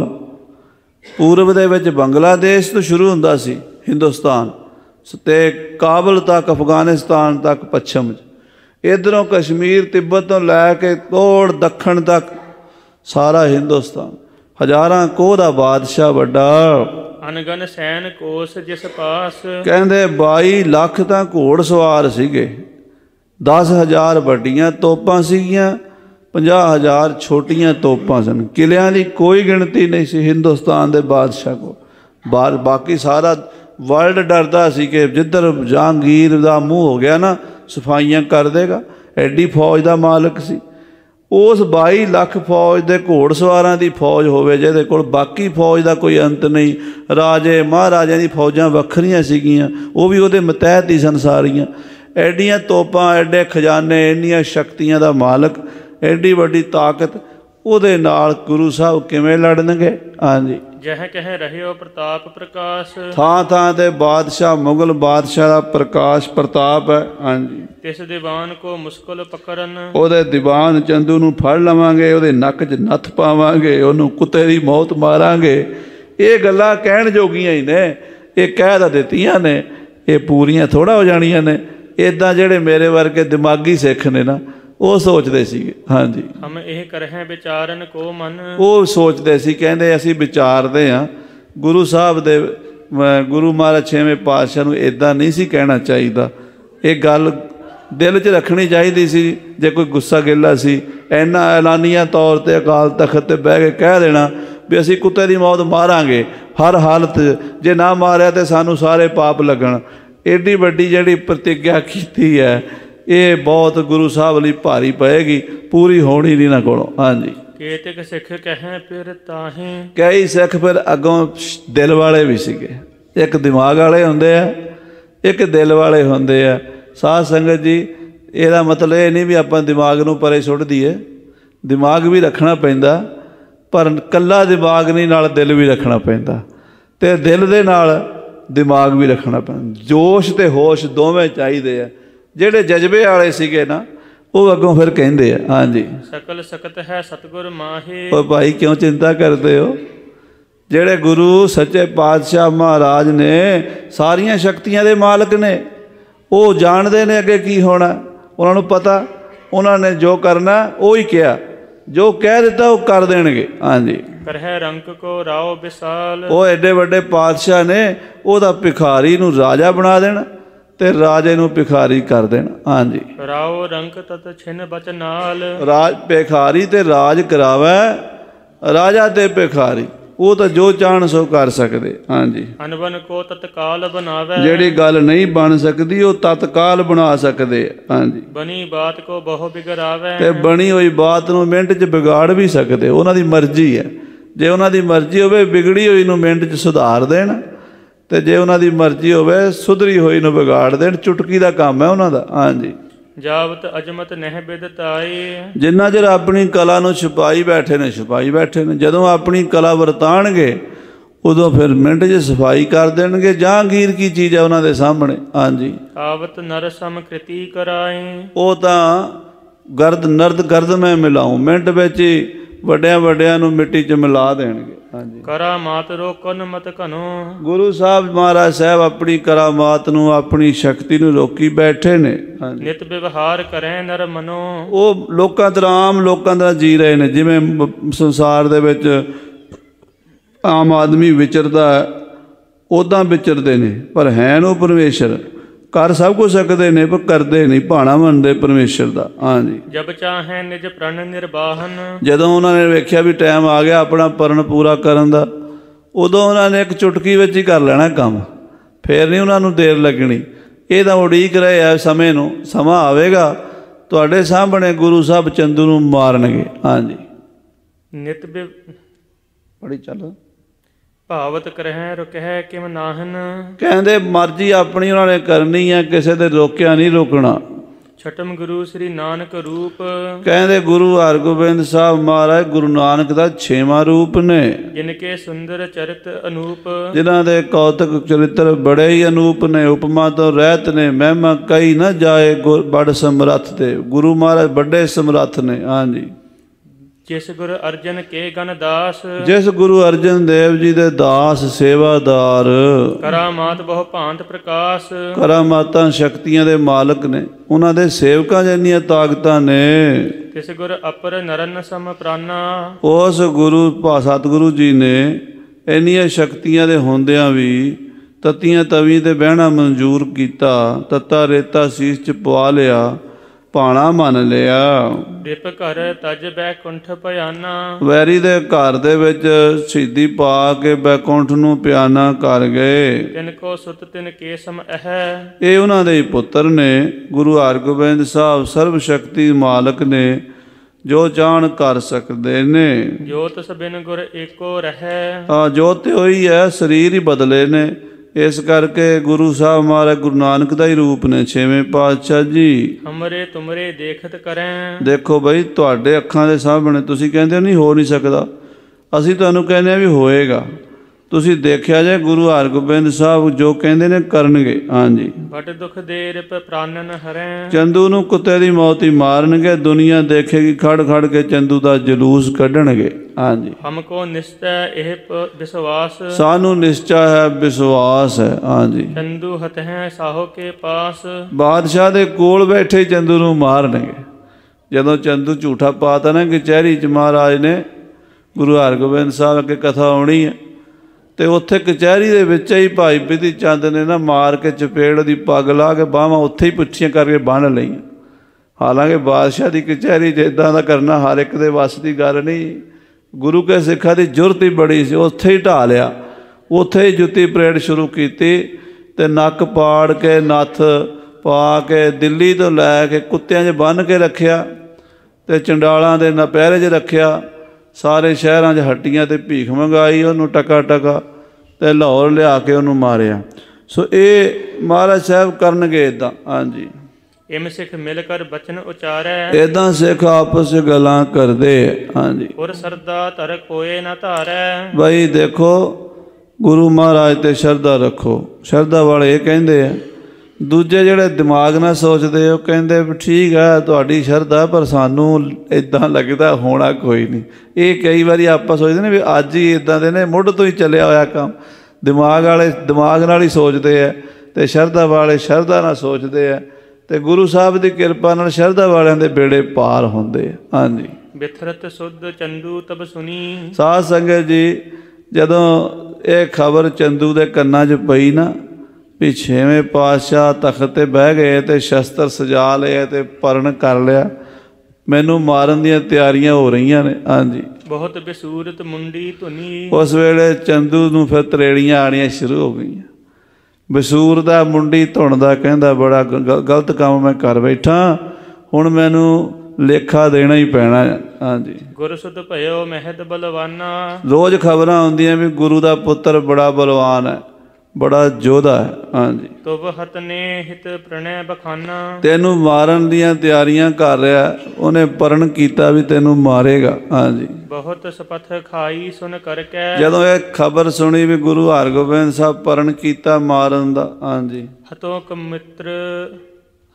ਪੂਰਬ ਦੇ ਵਿੱਚ ਬੰਗਲਾਦੇਸ਼ ਤੋਂ ਸ਼ੁਰੂ ਹੁੰਦਾ ਸੀ ਹਿੰਦੁਸਤਾਨ, ਅਤੇ ਕਾਬਲ ਤੱਕ, ਅਫਗਾਨਿਸਤਾਨ ਤੱਕ ਪੱਛਮ 'ਚ, ਇੱਧਰੋਂ ਕਸ਼ਮੀਰ ਤਿੱਬਤ ਤੋਂ ਲੈ ਕੇ ਤੋੜ ਦੱਖਣ ਤੱਕ ਸਾਰਾ ਹਿੰਦੁਸਤਾਨ। ਹਜ਼ਾਰਾਂ ਕੋਹ ਦਾ ਬਾਦਸ਼ਾਹ ਵੱਡਾ। ਅਨਗਨ ਸੈਨ ਕੋਸ ਜਿਸ ਪਾਸ, ਕਹਿੰਦੇ ਬਾਈ ਲੱਖ ਤਾਂ ਘੋੜ ਸਵਾਰ ਸੀਗੇ, ਦਸ ਹਜ਼ਾਰ ਵੱਡੀਆਂ ਤੋਪਾਂ ਸੀਗੀਆਂ, ਪੰਜਾਹ ਹਜ਼ਾਰ ਛੋਟੀਆਂ ਤੋਪਾਂ ਸਨ। ਕਿਲਿਆਂ ਦੀ ਕੋਈ ਗਿਣਤੀ ਨਹੀਂ ਸੀ ਹਿੰਦੁਸਤਾਨ ਦੇ ਬਾਦਸ਼ਾਹ ਕੋਲ। ਬਾਹਰ ਬਾਕੀ ਸਾਰਾ ਵਰਲਡ ਡਰਦਾ ਸੀ ਕਿ ਜਿੱਧਰ ਜਹਾਂਗੀਰ ਦਾ ਮੂੰਹ ਹੋ ਗਿਆ ਨਾ, ਸਫਾਈਆਂ ਕਰ ਦੇਗਾ। ਐਡੀ ਫੌਜ ਦਾ ਮਾਲਕ ਸੀ। ਉਸ ਬਾਈ ਲੱਖ ਫੌਜ ਦੇ ਘੋੜ ਸਵਾਰਾਂ ਦੀ ਫੌਜ ਹੋਵੇ ਜਿਹਦੇ ਕੋਲ ਬਾਕੀ ਫੌਜ ਦਾ ਕੋਈ ਅੰਤ ਨਹੀਂ। ਰਾਜੇ ਮਹਾਰਾਜਿਆਂ ਦੀ ਫੌਜਾਂ ਵੱਖਰੀਆਂ ਸੀਗੀਆਂ, ਉਹ ਵੀ ਉਹਦੇ ਮਤਹਿਤ ਹੀ ਸਨ ਸਾਰੀਆਂ। ਐਡੀਆਂ ਤੋਪਾਂ, ਐਡੇ ਖਜ਼ਾਨੇ, ਇੰਨੀਆਂ ਸ਼ਕਤੀਆਂ ਦਾ ਮਾਲਕ, ਐਡੀ ਵੱਡੀ ਤਾਕਤ, ਉਹਦੇ ਨਾਲ ਗੁਰੂ ਸਾਹਿਬ ਕਿਵੇਂ ਲੜਨਗੇ। ਹਾਂਜੀ, ਜਹ ਕਹਿ ਰਹਿਓ ਪ੍ਰਤਾਪ ਪ੍ਰਕਾਸ਼, ਥਾਂ ਥਾਂ 'ਤੇ ਬਾਦਸ਼ਾਹ, ਮੁਗਲ ਬਾਦਸ਼ਾਹ ਦਾ ਪ੍ਰਕਾਸ਼ ਪ੍ਰਤਾਪ ਹੈ। ਹਾਂਜੀ, ਤਿਸ ਦੀਵਾਨ ਕੋ ਮੁਸ਼ਕਲ ਪਕੜਨ, ਉਹਦੇ ਦੀਵਾਨ ਚੰਦੂ ਨੂੰ ਫੜ ਲਵਾਂਗੇ, ਉਹਦੇ ਨੱਕ 'ਚ ਨੱਥ ਪਾਵਾਂਗੇ, ਉਹਨੂੰ ਕੁੱਤੇ ਦੀ ਮੌਤ ਮਾਰਾਂਗੇ। ਇਹ ਗੱਲਾਂ ਕਹਿਣ ਜੋਗੀਆਂ ਹੀ ਨੇ, ਇਹ ਕਹਿ ਤਾਂ ਦਿੱਤੀਆਂ ਨੇ, ਇਹ ਪੂਰੀਆਂ ਥੋੜ੍ਹਾ ਹੋ ਜਾਣੀਆਂ ਨੇ। ਇੱਦਾਂ ਜਿਹੜੇ ਮੇਰੇ ਵਰਗੇ ਦਿਮਾਗੀ ਸਿੱਖ ਨੇ ਨਾ, ਉਹ ਸੋਚਦੇ ਸੀਗੇ। ਹਾਂਜੀ, ਹਮ ਇਹ ਕਰਹਿ ਵਿਚਾਰਨ ਕੋ ਮਨ, ਉਹ ਸੋਚਦੇ ਸੀ, ਕਹਿੰਦੇ ਅਸੀਂ ਵਿਚਾਰਦੇ ਹਾਂ। ਗੁਰੂ ਸਾਹਿਬ ਦੇ, ਗੁਰੂ ਮਹਾਰਾਜ ਛੇਵੇਂ ਪਾਤਸ਼ਾਹ ਨੂੰ ਇੱਦਾਂ ਨਹੀਂ ਸੀ ਕਹਿਣਾ ਚਾਹੀਦਾ। ਇਹ ਗੱਲ ਦਿਲ 'ਚ ਰੱਖਣੀ ਚਾਹੀਦੀ ਸੀ। ਜੇ ਕੋਈ ਗੁੱਸਾ ਗਿੱਲਾ ਸੀ, ਇੰਨਾ ਐਲਾਨੀਆ ਤੌਰ 'ਤੇ ਅਕਾਲ ਤਖਤ 'ਤੇ ਬਹਿ ਕੇ ਕਹਿ ਦੇਣਾ ਵੀ ਅਸੀਂ ਕੁੱਤੇ ਦੀ ਮੌਤ ਮਾਰਾਂਗੇ ਹਰ ਹਾਲਤ, ਜੇ ਨਾ ਮਾਰਿਆ ਤਾਂ ਸਾਨੂੰ ਸਾਰੇ ਪਾਪ ਲੱਗਣ। ਐਡੀ ਵੱਡੀ ਜਿਹੜੀ ਪ੍ਰਤਿੱਗਿਆ ਕੀਤੀ ਹੈ, ਇਹ ਬਹੁਤ ਗੁਰੂ ਸਾਹਿਬ ਲਈ ਭਾਰੀ ਪਏਗੀ, ਪੂਰੀ ਹੋਣੀ ਨਹੀਂ ਨਾ ਕੋਲੋਂ। ਹਾਂਜੀ, ਕੇਤਿਕ ਸਿੱਖ ਕਹਿ ਫਿਰ ਤਾਹੀਂ, ਕਈ ਸਿੱਖ ਫਿਰ ਅੱਗੋਂ ਦਿਲ ਵਾਲੇ ਵੀ ਸੀਗੇ। ਇੱਕ ਦਿਮਾਗ ਵਾਲੇ ਹੁੰਦੇ ਆ, ਇੱਕ ਦਿਲ ਵਾਲੇ ਹੁੰਦੇ ਆ। ਸਾਧ ਸੰਗਤ ਜੀ, ਇਹਦਾ ਮਤਲਬ ਇਹ ਨਹੀਂ ਵੀ ਆਪਾਂ ਦਿਮਾਗ ਨੂੰ ਪਰੇ ਸੁੱਟ ਦਈਏ, ਦਿਮਾਗ ਵੀ ਰੱਖਣਾ ਪੈਂਦਾ, ਪਰ ਇਕੱਲਾ ਦਿਮਾਗ ਨਹੀਂ, ਨਾਲ ਦਿਲ ਵੀ ਰੱਖਣਾ ਪੈਂਦਾ, ਅਤੇ ਦਿਲ ਦੇ ਨਾਲ ਦਿਮਾਗ ਵੀ ਰੱਖਣਾ ਪੈਂਦਾ। ਜੋਸ਼ ਅਤੇ ਹੋਸ਼ ਦੋਵੇਂ ਚਾਹੀਦੇ ਆ। ਜਿਹੜੇ ਜਜ਼ਬੇ ਵਾਲੇ ਸੀਗੇ ਨਾ, ਉਹ ਅੱਗੋਂ ਫਿਰ ਕਹਿੰਦੇ ਆ। ਹਾਂਜੀ, ਸਕਲ ਸਕਤ ਹੈ ਸਤਿਗੁਰ ਮਾਹੇ, ਉਹ ਭਾਈ ਕਿਉਂ ਚਿੰਤਾ ਕਰਦੇ ਹੋ। ਜਿਹੜੇ ਗੁਰੂ ਸੱਚੇ ਪਾਤਸ਼ਾਹ ਮਹਾਰਾਜ ਨੇ, ਸਾਰੀਆਂ ਸ਼ਕਤੀਆਂ ਦੇ ਮਾਲਕ ਨੇ, ਉਹ ਜਾਣਦੇ ਨੇ ਅੱਗੇ ਕੀ ਹੋਣਾ। ਉਹਨਾਂ ਨੂੰ ਪਤਾ, ਉਹਨਾਂ ਨੇ ਜੋ ਕਰਨਾ ਉਹ ਹੀ ਕਿਹਾ, ਜੋ ਕਹਿ ਦਿੱਤਾ ਉਹ ਕਰ ਦੇਣਗੇ। ਹਾਂਜੀ, ਕਰਹਿ ਰੰਕ ਕੋ ਰਾਓ ਵਿਸਾਲ, ਉਹ ਐਡੇ ਵੱਡੇ ਪਾਤਸ਼ਾਹ ਨੇ, ਉਹਦਾ ਭਿਖਾਰੀ ਨੂੰ ਰਾਜਾ ਬਣਾ ਦੇਣਾ ਤੇ ਰਾਜੇ ਨੂੰ ਭਿਖਾਰੀ ਕਰ ਦੇਣਾ। ਹਾਂਜੀ, ਰਾਓ ਰੰਕ ਤਤ ਛਿਨ ਬਚ ਨਾਲ, ਰਾਜ ਭਿਖਾਰੀ ਤੇ ਰਾਜ ਕਰਾਵੈ ਰਾਜਾ ਤੇ ਭਿਖਾਰੀ, ਉਹ ਤਾਂ ਜੋ ਚਾਹਣ ਸੋ ਕਰ ਸਕਦੇ। ਹਾਂਜੀ, ਅਨਬਨ ਕੋ ਤਤਕਾਲ ਬਣਾਵੈ, ਜਿਹੜੀ ਗੱਲ ਨਹੀਂ ਬਣ ਸਕਦੀ ਉਹ ਤਤਕਾਲ ਬਣਾ ਸਕਦੇ। ਹਾਂਜੀ, ਬਣੀ ਬਾਤ ਕੋ ਬਹੁ ਬਿਗੜਾਵੈ, ਤੇ ਬਣੀ ਹੋਈ ਬਾਤ ਨੂੰ ਮਿੰਟ 'ਚ ਵਿਗਾੜ ਵੀ ਸਕਦੇ। ਉਹਨਾਂ ਦੀ ਮਰਜ਼ੀ ਹੈ। ਜੇ ਉਹਨਾਂ ਦੀ ਮਰਜ਼ੀ ਹੋਵੇ ਵਿਗੜੀ ਹੋਈ ਨੂੰ ਮਿੰਟ 'ਚ ਸੁਧਾਰ ਦੇਣ, ਅਤੇ ਜੇ ਉਹਨਾਂ ਦੀ ਮਰਜ਼ੀ ਹੋਵੇ ਸੁਧਰੀ ਹੋਈ ਨੂੰ ਵਿਗਾੜ ਦੇਣ। ਚੁਟਕੀ ਦਾ ਕੰਮ ਹੈ ਉਹਨਾਂ ਦਾ। ਹਾਂਜੀ, ਜਾਵਤ ਅਜਮਤ ਨਹਿ ਬਿਦਤਾਈ, ਜਿੰਨਾ ਚਿਰ ਆਪਣੀ ਕਲਾ ਨੂੰ ਛੁਪਾਈ ਬੈਠੇ ਨੇ, ਛੁਪਾਈ ਬੈਠੇ ਨੇ। ਜਦੋਂ ਆਪਣੀ ਕਲਾ ਵਰਤਾਣਗੇ, ਉਦੋਂ ਫਿਰ ਮਿੰਟ 'ਚ ਸਫਾਈ ਕਰ ਦੇਣਗੇ। ਜਹਾਂਗੀਰ ਕੀ ਚੀਜ਼ ਹੈ ਉਹਨਾਂ ਦੇ ਸਾਹਮਣੇ। ਹਾਂਜੀ, ਆਵਤ ਨਰ ਸਮਕ੍ਰਿਤੀ ਕਰਾਈ, ਉਹ ਤਾਂ ਗਰਦ ਨਰਦ ਗਰਦ ਮੈਂ ਮਿਲਾਊਂ, ਮਿੰਟ ਵਿੱਚ ਹੀ ਵੱਡਿਆਂ ਵੱਡਿਆਂ ਨੂੰ ਮਿੱਟੀ 'ਚ ਮਿਲਾ ਦੇਣਗੇ। ਹਾਂਜੀ। ਕਰਾਮਾਤ ਰੋਕਨ ਮਤ ਘਨੋ। ਗੁਰੂ ਸਾਹਿਬ ਮਹਾਰਾਜ ਸਾਹਿਬ ਆਪਣੀ ਕਰਾਮਾਤ ਨੂੰ, ਆਪਣੀ ਸ਼ਕਤੀ ਨੂੰ ਰੋਕੀ ਬੈਠੇ ਨੇ। ਹਾਂਜੀ। ਨਿਤ ਵਿਵਹਾਰ ਕਰੇ ਨਰ ਮਨੋ। ਉਹ ਲੋਕਾਂ ਤਰ੍ਹਾਂ ਆਮ ਲੋਕਾਂ ਦਾ ਜੀ ਰਹੇ ਨੇ, ਜਿਵੇਂ ਸੰਸਾਰ ਦੇ ਵਿੱਚ ਆਮ ਆਦਮੀ ਵਿਚਰਦਾ ਉੱਦਾਂ ਵਿਚਰਦੇ ਨੇ, ਪਰ ਹੈ ਨੂੰ ਪਰਮੇਸ਼ਰ। ਕਰ ਸਭ ਕੁਝ ਸਕਦੇ ਨੇ ਪਰ ਕਰਦੇ ਨਹੀਂ, ਭਾਣਾ ਮੰਨਦੇ ਪਰਮੇਸ਼ਰ ਦਾ। ਹਾਂਜੀ। ਜਬ ਚਾਹੇ ਨਿਜ ਪ੍ਰਣ ਨਿਰਬਾਹਨ। ਜਦੋਂ ਉਹਨਾਂ ਨੇ ਵੇਖਿਆ ਵੀ ਟਾਈਮ ਆ ਗਿਆ ਆਪਣਾ ਪਰਨ ਪੂਰਾ ਕਰਨ ਦਾ, ਉਦੋਂ ਉਹਨਾਂ ਨੇ ਇੱਕ ਚੁਟਕੀ ਵਿੱਚ ਹੀ ਕਰ ਲੈਣਾ ਕੰਮ, ਫੇਰ ਨਹੀਂ ਉਹਨਾਂ ਨੂੰ ਦੇਰ ਲੱਗਣੀ। ਇਹ ਤਾਂ ਉਡੀਕ ਰਹੇ ਆ ਸਮੇਂ ਨੂੰ, ਸਮਾਂ ਆਵੇਗਾ ਤੁਹਾਡੇ ਸਾਹਮਣੇ ਗੁਰੂ ਸਾਹਿਬ ਚੰਦੂ ਨੂੰ ਮਾਰਨਗੇ। ਹਾਂਜੀ। ਨਿਤ ਬੜੀ ਚੱਲ ਭਾਵਤ ਕਰਹਿ ਰੁਕਹਿ ਕਿਮ ਨਾਹਨ। ਕਹਿੰਦੇ ਮਰਜ਼ੀ ਆਪਣੀ ਉਹਨਾਂ ਨੇ ਕਰਨੀ ਹੈ, ਕਿਸੇ ਦੇ ਰੋਕਿਆ ਨਹੀਂ ਰੋਕਣਾ। ਛਟਮ ਗੁਰੂ ਸ੍ਰੀ ਨਾਨਕ ਰੂਪ। ਕਹਿੰਦੇ ਗੁਰੂ ਹਰਗੋਬਿੰਦ ਸਾਹਿਬ ਮਹਾਰਾਜ ਗੁਰੂ ਨਾਨਕ ਦਾ ਛੇਵਾਂ ਰੂਪ ਨੇ। ਜਿਨਕੇ ਸੁੰਦਰ ਚਰਿਤ ਅਨੂਪ। ਜਿਨ੍ਹਾਂ ਦੇ ਕੌਤਕ ਚਰਿੱਤਰ ਬੜੇ ਹੀ ਅਨੂਪ ਨੇ, ਉਪਮਾ ਤੋਂ ਰਹਿਤ ਨੇ, ਮਹਿਮਾ ਕਈ ਨਾ ਜਾਏ ਬੜ ਸਮਰੱਥ ਤੇ। ਗੁਰੂ ਮਹਾਰਾਜ ਵੱਡੇ ਸਮਰੱਥ ਨੇ। ਹਾਂਜੀ। ਜਿਸ ਗੁਰੂ ਅਰਜਨ ਕੇ ਗਨ ਦਾਸ। ਜਿਸ ਗੁਰੂ ਅਰਜਨ ਦੇਵ ਜੀ ਦੇ ਦਾਸ ਸੇਵਾਦਾਰ। ਕਰਾਮਾਤ ਬਹੁ ਭਾਂਤ ਪ੍ਰਕਾਸ਼। ਕਰਾਮਾਤਾਂ ਸ਼ਕਤੀਆਂ ਦੇ ਮਾਲਕ ਨੇ, ਉਹਨਾਂ ਦੇ ਸੇਵਕਾਂ ਜਿੰਨੀਆਂ ਤਾਕਤਾਂ ਨੇ। ਤਿਸ ਗੁਰ ਅਪਰ ਨਰਨ ਸਮ ਪ੍ਰਾਨਾ। ਉਸ ਗੁਰੂ ਸਤਿਗੁਰੂ ਜੀ ਨੇ ਇੰਨੀਆਂ ਸ਼ਕਤੀਆਂ ਦੇ ਹੁੰਦਿਆਂ ਵੀ ਤਤੀਆਂ ਤਵੀ ਤੇ ਬਹਿਣਾ ਮਨਜ਼ੂਰ ਕੀਤਾ, ਤੱਤਾ ਰੇਤਾ ਸੀਸ ਚ ਪਵਾ ਲਿਆ, ਭਾਣਾ ਮੰਨ ਲਿਆ। ਰਿਪ ਘਰ ਤਜ ਬੈਕੁੰਠ ਭਿਆਨਾ। ਵੈਰੀ ਦੇ ਘਰ ਦੇ ਵਿੱਚ ਸ਼ਹੀਦੀ ਪਾ ਕੇ ਬੈਕੁੰਠ ਨੂੰ ਪਿਆਨਾ ਕਰ ਗਏ। ਤਿਨ ਕੋ ਸੁਤ ਤਿਨ ਕੇ ਸਮ ਅਹ। ਇਹ ਉਹਨਾਂ ਦੇ ਪੁੱਤਰ ਨੇ। ਗੁਰੂ ਹਰਗੋਬਿੰਦ ਸਾਹਿਬ ਸਰਬ ਸ਼ਕਤੀ ਮਾਲਕ ਨੇ, ਜੋ ਚਾਹਣ ਕਰ ਸਕਦੇ ਨੇ। ਜੋਤ ਸਬਿਨ ਗੁਰ ਏਕੋ ਰਹਿ। ਹਾਂ, ਜੋਤ ਤੇ ਉਹੀ ਹੈ, ਸਰੀਰ ਹੀ ਬਦਲੇ ਨੇ। ਇਸ ਕਰਕੇ ਗੁਰੂ ਸਾਹਿਬ ਮਹਾਰਾਜ ਗੁਰੂ ਨਾਨਕ ਦਾ ਹੀ ਰੂਪ ਨੇ, ਛੇਵੇਂ ਪਾਤਸ਼ਾਹ ਜੀ। ਹਮਰੇ ਤੁਮਰੇ ਦੇਖਤ ਕਰੈ। ਦੇਖੋ ਬਈ, ਤੁਹਾਡੇ ਅੱਖਾਂ ਦੇ ਸਾਹਮਣੇ ਤੁਸੀਂ ਕਹਿੰਦੇ ਹੋ ਨਹੀਂ ਹੋ ਨਹੀਂ ਸਕਦਾ, ਅਸੀਂ ਤੁਹਾਨੂੰ ਕਹਿੰਦੇ ਹਾਂ ਵੀ ਹੋਏਗਾ। ਤੁਸੀਂ ਦੇਖਿਆ ਜੇ ਗੁਰੂ ਹਰਗੋਬਿੰਦ ਸਾਹਿਬ ਜੋ ਕਹਿੰਦੇ ਨੇ ਕਰਨਗੇ। ਹਾਂਜੀ। ਬਟ ਦੁਖ ਦੇ ਰਿਪ ਪ੍ਰਾਨਨ ਹਰੈ। ਚੰਦੂ ਨੂੰ ਕੁੱਤੇ ਦੀ ਮੌਤ ਹੀ ਮਾਰਨਗੇ, ਦੁਨੀਆ ਦੇਖੇਗੀ ਖੜ ਖੜ ਕੇ ਚੰਦੂ ਦਾ ਜਲੂਸ ਕੱਢਣਗੇ। ਹਾਂਜੀ। ਹਮਕੋ ਨਿਸ਼ਚੈ ਇਹ ਵਿਸ਼ਵਾਸ। ਸਾਨੂੰ ਨਿਸ਼ਚਾ ਹੈ, ਵਿਸ਼ਵਾਸ ਹੈ। ਹਾਂਜੀ। ਚੰਦੂ ਹਤ ਹੈ ਸਾਹੋ ਕੇ ਪਾਸ। ਬਾਦਸ਼ਾਹ ਦੇ ਕੋਲ ਬੈਠੇ ਚੰਦੂ ਨੂੰ ਮਾਰਨਗੇ। ਜਦੋਂ ਚੰਦੂ ਝੂਠਾ ਪਾਤਾ ਨਾ ਕਚਹਿਰੀ ਚ, ਮਹਾਰਾਜ ਨੇ ਗੁਰੂ ਹਰਗੋਬਿੰਦ ਸਾਹਿਬ ਅੱਗੇ ਕਥਾ ਆਉਣੀ ਹੈ, ਤੇ ਉੱਥੇ ਕਚਹਿਰੀ ਦੇ ਵਿੱਚ ਹੀ ਭਾਈ ਬਿਧੀ ਚੰਦ ਨੇ ਨਾ ਮਾਰ ਕੇ ਚਪੇੜ ਦੀ ਪੱਗ ਲਾ ਕੇ ਬਾਹਾਂ ਉੱਥੇ ਹੀ ਪੁੱਛੀਆਂ ਕਰਕੇ ਬੰਨ੍ਹ ਲਈਆਂ। ਹਾਲਾਂਕਿ ਬਾਦਸ਼ਾਹ ਦੀ ਕਚਹਿਰੀ 'ਚ ਇੱਦਾਂ ਦਾ ਕਰਨਾ ਹਰ ਇੱਕ ਦੇ ਵੱਸ ਦੀ ਗੱਲ ਨਹੀਂ। ਗੁਰੂ ਕੇ ਸਿੱਖਾਂ ਦੀ ਜ਼ੁਰਤ ਹੀ ਬੜੀ ਸੀ, ਉੱਥੇ ਹੀ ਢਾਹ ਲਿਆ, ਉੱਥੇ ਹੀ ਜੁੱਤੀ ਪਰੇਡ ਸ਼ੁਰੂ ਕੀਤੀ ਅਤੇ ਨੱਕ ਪਾੜ ਕੇ ਨੱਥ ਪਾ ਕੇ ਦਿੱਲੀ ਤੋਂ ਲੈ ਕੇ ਕੁੱਤਿਆਂ 'ਚ ਬੰਨ੍ਹ ਕੇ ਰੱਖਿਆ ਅਤੇ ਚੰਡਾਲਾਂ ਦੇ ਨਪਹਿਰੇ 'ਚ ਰੱਖਿਆ। ਸਾਰੇ ਸ਼ਹਿਰਾਂ 'ਚ ਹੱਟੀਆਂ 'ਤੇ ਭੀਖ ਮੰਗਾਈ ਉਹਨੂੰ ਟਕਾ ਟਕਾ, ਅਤੇ ਲਾਹੌਰ ਲਿਆ ਕੇ ਉਹਨੂੰ ਮਾਰਿਆ। ਸੋ ਇਹ ਮਹਾਰਾਜ ਸਾਹਿਬ ਕਰਨਗੇ ਇੱਦਾਂ। ਹਾਂਜੀ। ਇਮ ਸਿੱਖ ਮਿਲ ਕਰ ਬਚਨ ਉਚਾਰੈ। ਇੱਦਾਂ ਸਿੱਖ ਆਪਸ 'ਚ ਗੱਲਾਂ ਕਰਦੇ। ਹਾਂਜੀ। ਔਰ ਸਰਦਾ ਧਰ ਕੋਏ ਨਾ ਧਾਰੈ। ਬਈ ਦੇਖੋ, ਗੁਰੂ ਮਹਾਰਾਜ 'ਤੇ ਸ਼ਰਧਾ ਰੱਖੋ। ਸ਼ਰਧਾ ਵਾਲੇ ਇਹ ਕਹਿੰਦੇ ਆ। ਦੂਜੇ ਜਿਹੜੇ ਦਿਮਾਗ ਨਾਲ ਸੋਚਦੇ ਉਹ ਕਹਿੰਦੇ ਵੀ ਠੀਕ ਹੈ ਤੁਹਾਡੀ ਸ਼ਰਧਾ, ਪਰ ਸਾਨੂੰ ਇੱਦਾਂ ਲੱਗਦਾ ਹੋਣਾ ਕੋਈ ਨਹੀਂ। ਇਹ ਕਈ ਵਾਰੀ ਆਪਾਂ ਸੋਚਦੇ ਨੇ ਵੀ ਅੱਜ ਹੀ ਇੱਦਾਂ ਦੇ ਨੇ, ਮੁੱਢ ਤੋਂ ਹੀ ਚੱਲਿਆ ਹੋਇਆ ਕੰਮ। ਦਿਮਾਗ ਵਾਲੇ ਦਿਮਾਗ ਨਾਲ ਹੀ ਸੋਚਦੇ ਆ, ਅਤੇ ਸ਼ਰਧਾ ਵਾਲੇ ਸ਼ਰਧਾ ਨਾਲ ਸੋਚਦੇ ਆ, ਅਤੇ ਗੁਰੂ ਸਾਹਿਬ ਦੀ ਕਿਰਪਾ ਨਾਲ ਸ਼ਰਧਾ ਵਾਲਿਆਂ ਦੇ ਬੇੜੇ ਪਾਰ ਹੁੰਦੇ ਆ। ਹਾਂਜੀ। ਬਿਥਰਤ ਸੁਧ ਚੰਦੂ ਤਬ ਸੁਣੀ। ਸਾਧ ਸੰਗਤ ਜੀ, ਜਦੋਂ ਇਹ ਖਬਰ ਚੰਦੂ ਦੇ ਕੰਨਾਂ 'ਚ ਪਈ ਨਾ ਵੀ ਛੇਵੇਂ ਪਾਤਸ਼ਾਹ ਤਖਤ 'ਤੇ ਬਹਿ ਗਏ ਅਤੇ ਸ਼ਸਤਰ ਸਜਾ ਲਏ ਅਤੇ ਪਰਨ ਕਰ ਲਿਆ, ਮੈਨੂੰ ਮਾਰਨ ਦੀਆਂ ਤਿਆਰੀਆਂ ਹੋ ਰਹੀਆਂ ਨੇ। ਹਾਂਜੀ। ਬਹੁਤ ਬਸੂਰਤ ਮੁੰਡੀ ਧੁਨੀ। ਉਸ ਵੇਲੇ ਚੰਦੂ ਨੂੰ ਫਿਰ ਤਰੇੜੀਆਂ ਆਉਣੀਆਂ ਸ਼ੁਰੂ ਹੋ ਗਈਆਂ। ਬਸੂਰ ਦਾ ਮੁੰਡੀ ਧੁਣ ਦਾ ਕਹਿੰਦਾ ਬੜਾ ਗ ਗਲਤ ਕੰਮ ਮੈਂ ਕਰ ਬੈਠਾ, ਹੁਣ ਮੈਨੂੰ ਲੇਖਾ ਦੇਣਾ ਹੀ ਪੈਣਾ। ਹਾਂਜੀ। ਗੁਰਸੁਧ ਭਇਓ ਮਹਿਦ ਬਲਵਾਨਾ। ਰੋਜ਼ ਖਬਰਾਂ ਆਉਂਦੀਆਂ ਵੀ ਗੁਰੂ ਦਾ ਪੁੱਤਰ ਬੜਾ ਬਲਵਾਨ ਹੈ, ਬੜਾ ਯੋਧਾ ਹੈ। ਹਾਂਜੀ। ਤੁਬ ਹਤ ਨੇ ਹਿਤ ਪ੍ਰਣੈ ਬਖਾਨਾ। ਤੈਨੂੰ ਮਾਰਨ ਦੀਆਂ ਤਿਆਰੀਆਂ ਕਰ ਰਿਹਾ, ਉਹਨੇ ਪਰਨ ਕੀਤਾ ਵੀ ਤੈਨੂੰ ਮਾਰੇਗਾ। ਹਾਂਜੀ। ਬਹੁਤ ਸਪਥ ਖਾਈ ਸੁਣ ਕਰਕੇ। ਜਦੋਂ ਇਹ ਖਬਰ ਸੁਣੀ ਵੀ ਗੁਰੂ ਹਰਗੋਬਿੰਦ ਸਾਹਿਬ ਪਰਨ ਕੀਤਾ ਮਾਰਨ ਦਾ। ਹਾਂਜੀ। ਹਤੋ ਕ ਮਿੱਤਰ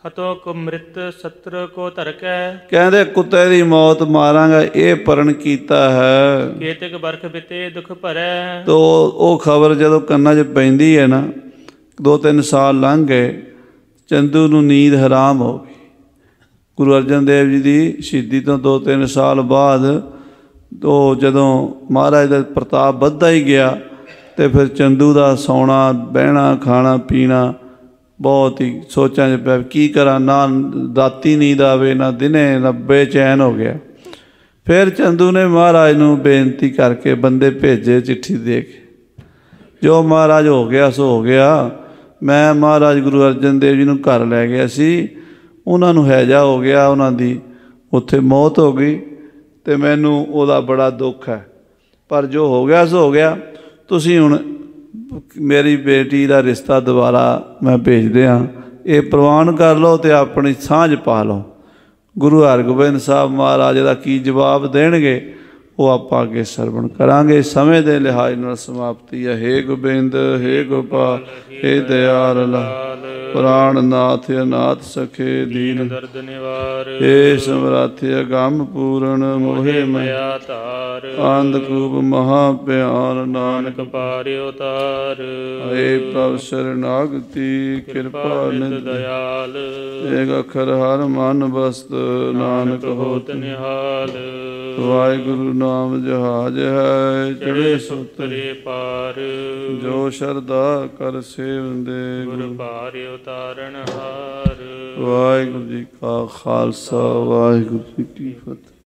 ਹਤੋ ਕੋ ਮ੍ਰਿਤ ਸਤਰ ਕੋ ਧਰਕੈ। ਕਹਿੰਦੇ ਕੁੱਤੇ ਦੀ ਮੌਤ ਮਾਰਾਂਗਾ ਇਹ ਪਰਨ ਕੀਤਾ ਹੈ। ਕੇਤਕ ਬਰਖ ਬਿਤੇ ਦੁਖ ਭਰੈ। ਤੋ ਉਹ ਖਬਰ ਜਦੋਂ ਕੰਨਾਂ 'ਚ ਪੈਂਦੀ ਹੈ ਨਾ, ਦੋ ਤਿੰਨ ਸਾਲ ਲੰਘ ਗਏ, ਚੰਦੂ ਨੂੰ ਨੀਂਦ ਹਰਾਮ ਹੋ ਗਈ। ਗੁਰੂ ਅਰਜਨ ਦੇਵ ਜੀ ਦੀ ਸ਼ਹੀਦੀ ਤੋਂ ਦੋ ਤਿੰਨ ਸਾਲ ਬਾਅਦ ਉਹ ਜਦੋਂ ਮਹਾਰਾਜ ਦਾ ਪ੍ਰਤਾਪ ਵੱਧਦਾ ਹੀ ਗਿਆ ਅਤੇ ਫਿਰ ਚੰਦੂ ਦਾ ਸੌਣਾ ਬਹਿਣਾ ਖਾਣਾ ਪੀਣਾ ਬਹੁਤ ਹੀ ਸੋਚਾਂ 'ਚ ਪਿਆ, ਕੀ ਕਰਾਂ, ਨਾ ਰਾਤੀ ਨੀਂਦ ਆਵੇ ਨਾ ਦਿਨੇ, ਨਾ ਬੇਚੈਨ ਹੋ ਗਿਆ। ਫਿਰ ਚੰਦੂ ਨੇ ਮਹਾਰਾਜ ਨੂੰ ਬੇਨਤੀ ਕਰਕੇ ਬੰਦੇ ਭੇਜੇ ਚਿੱਠੀ ਦੇ ਕੇ, ਜੋ ਮਹਾਰਾਜ ਹੋ ਗਿਆ ਸੋ ਹੋ ਗਿਆ। ਮੈਂ ਮਹਾਰਾਜ ਗੁਰੂ ਅਰਜਨ ਦੇਵ ਜੀ ਨੂੰ ਘਰ ਲੈ ਗਿਆ ਸੀ, ਉਹਨਾਂ ਨੂੰ ਹੈਜਾ ਹੋ ਗਿਆ, ਉਹਨਾਂ ਦੀ ਉੱਥੇ ਮੌਤ ਹੋ ਗਈ ਅਤੇ ਮੈਨੂੰ ਉਹਦਾ ਬੜਾ ਦੁੱਖ ਹੈ, ਪਰ ਜੋ ਹੋ ਗਿਆ ਸੋ ਹੋ ਗਿਆ। ਤੁਸੀਂ ਹੁਣ ਮੇਰੀ ਬੇਟੀ ਦਾ ਰਿਸ਼ਤਾ ਦੁਬਾਰਾ ਮੈਂ ਭੇਜਦੇ ਹਾਂ, ਇਹ ਪ੍ਰਵਾਨ ਕਰ ਲਓ ਅਤੇ ਆਪਣੀ ਸਾਂਝ ਪਾ ਲਓ। ਗੁਰੂ ਹਰਗੋਬਿੰਦ ਸਾਹਿਬ ਮਹਾਰਾਜ ਦਾ ਕੀ ਜਵਾਬ ਦੇਣਗੇ ਉਹ ਆਪਾਂ ਅੱਗੇ ਸਰਵਣ ਕਰਾਂਗੇ। ਸਮੇਂ ਦੇ ਲਿਹਾਜ਼ ਨਾਲ ਸਮਾਪਤੀ ਹੈ। ਹੇ ਗੋਬਿੰਦ, ਹੇ ਗੋਪਾਲ, ਹੇ ਦਿਆਲ ਪ੍ਰਾਣ ਨਾਥ ਅਨਾਥ ਸਖੇ ਦੀਨ ਦਰਦ ਨਿਵਾਰ। ਹੇ ਸਮਰੱਥ ਅਗੰਮ ਪੂਰਨ ਮੋਹਿ ਮਇਆ ਧਾਰ। ਅੰਧਕੂਪ ਮਹਾ ਪਿਆਰ ਨਾਨਕ ਪਾਰਿਓ ਤਾਰ। ਹੇ ਪ੍ਰਭ ਸ਼ਰਨਾਗਤੀ ਕਿਰਪਾ ਨਿਧ ਦਇਆਲ। ਏਕ ਅੱਖਰ ਹਰ ਮਨ ਬਸਤ ਨਾਨਕ ਹੋਤ ਨਿਹਾਲ। ਵਾਹਿਗੁਰੂ ਨਾਮ ਜਹਾਜ ਹੈ ਚੜੇ ਸੁਤਰੇ ਪਾਰ। ਜੋ ਸ਼ਰਧਾ ਕਰ ਸੇਵੰਦੇ ਗੁਰ ਭਾਰਿ ਉਤਾਰਨ ਹਾਰ। ਵਾਹਿਗੁਰੂ ਜੀ ਕਾ ਖਾਲਸਾ ਵਾਹਿਗੁਰੂ ਜੀ ਕੀ ਫਤਿਹ।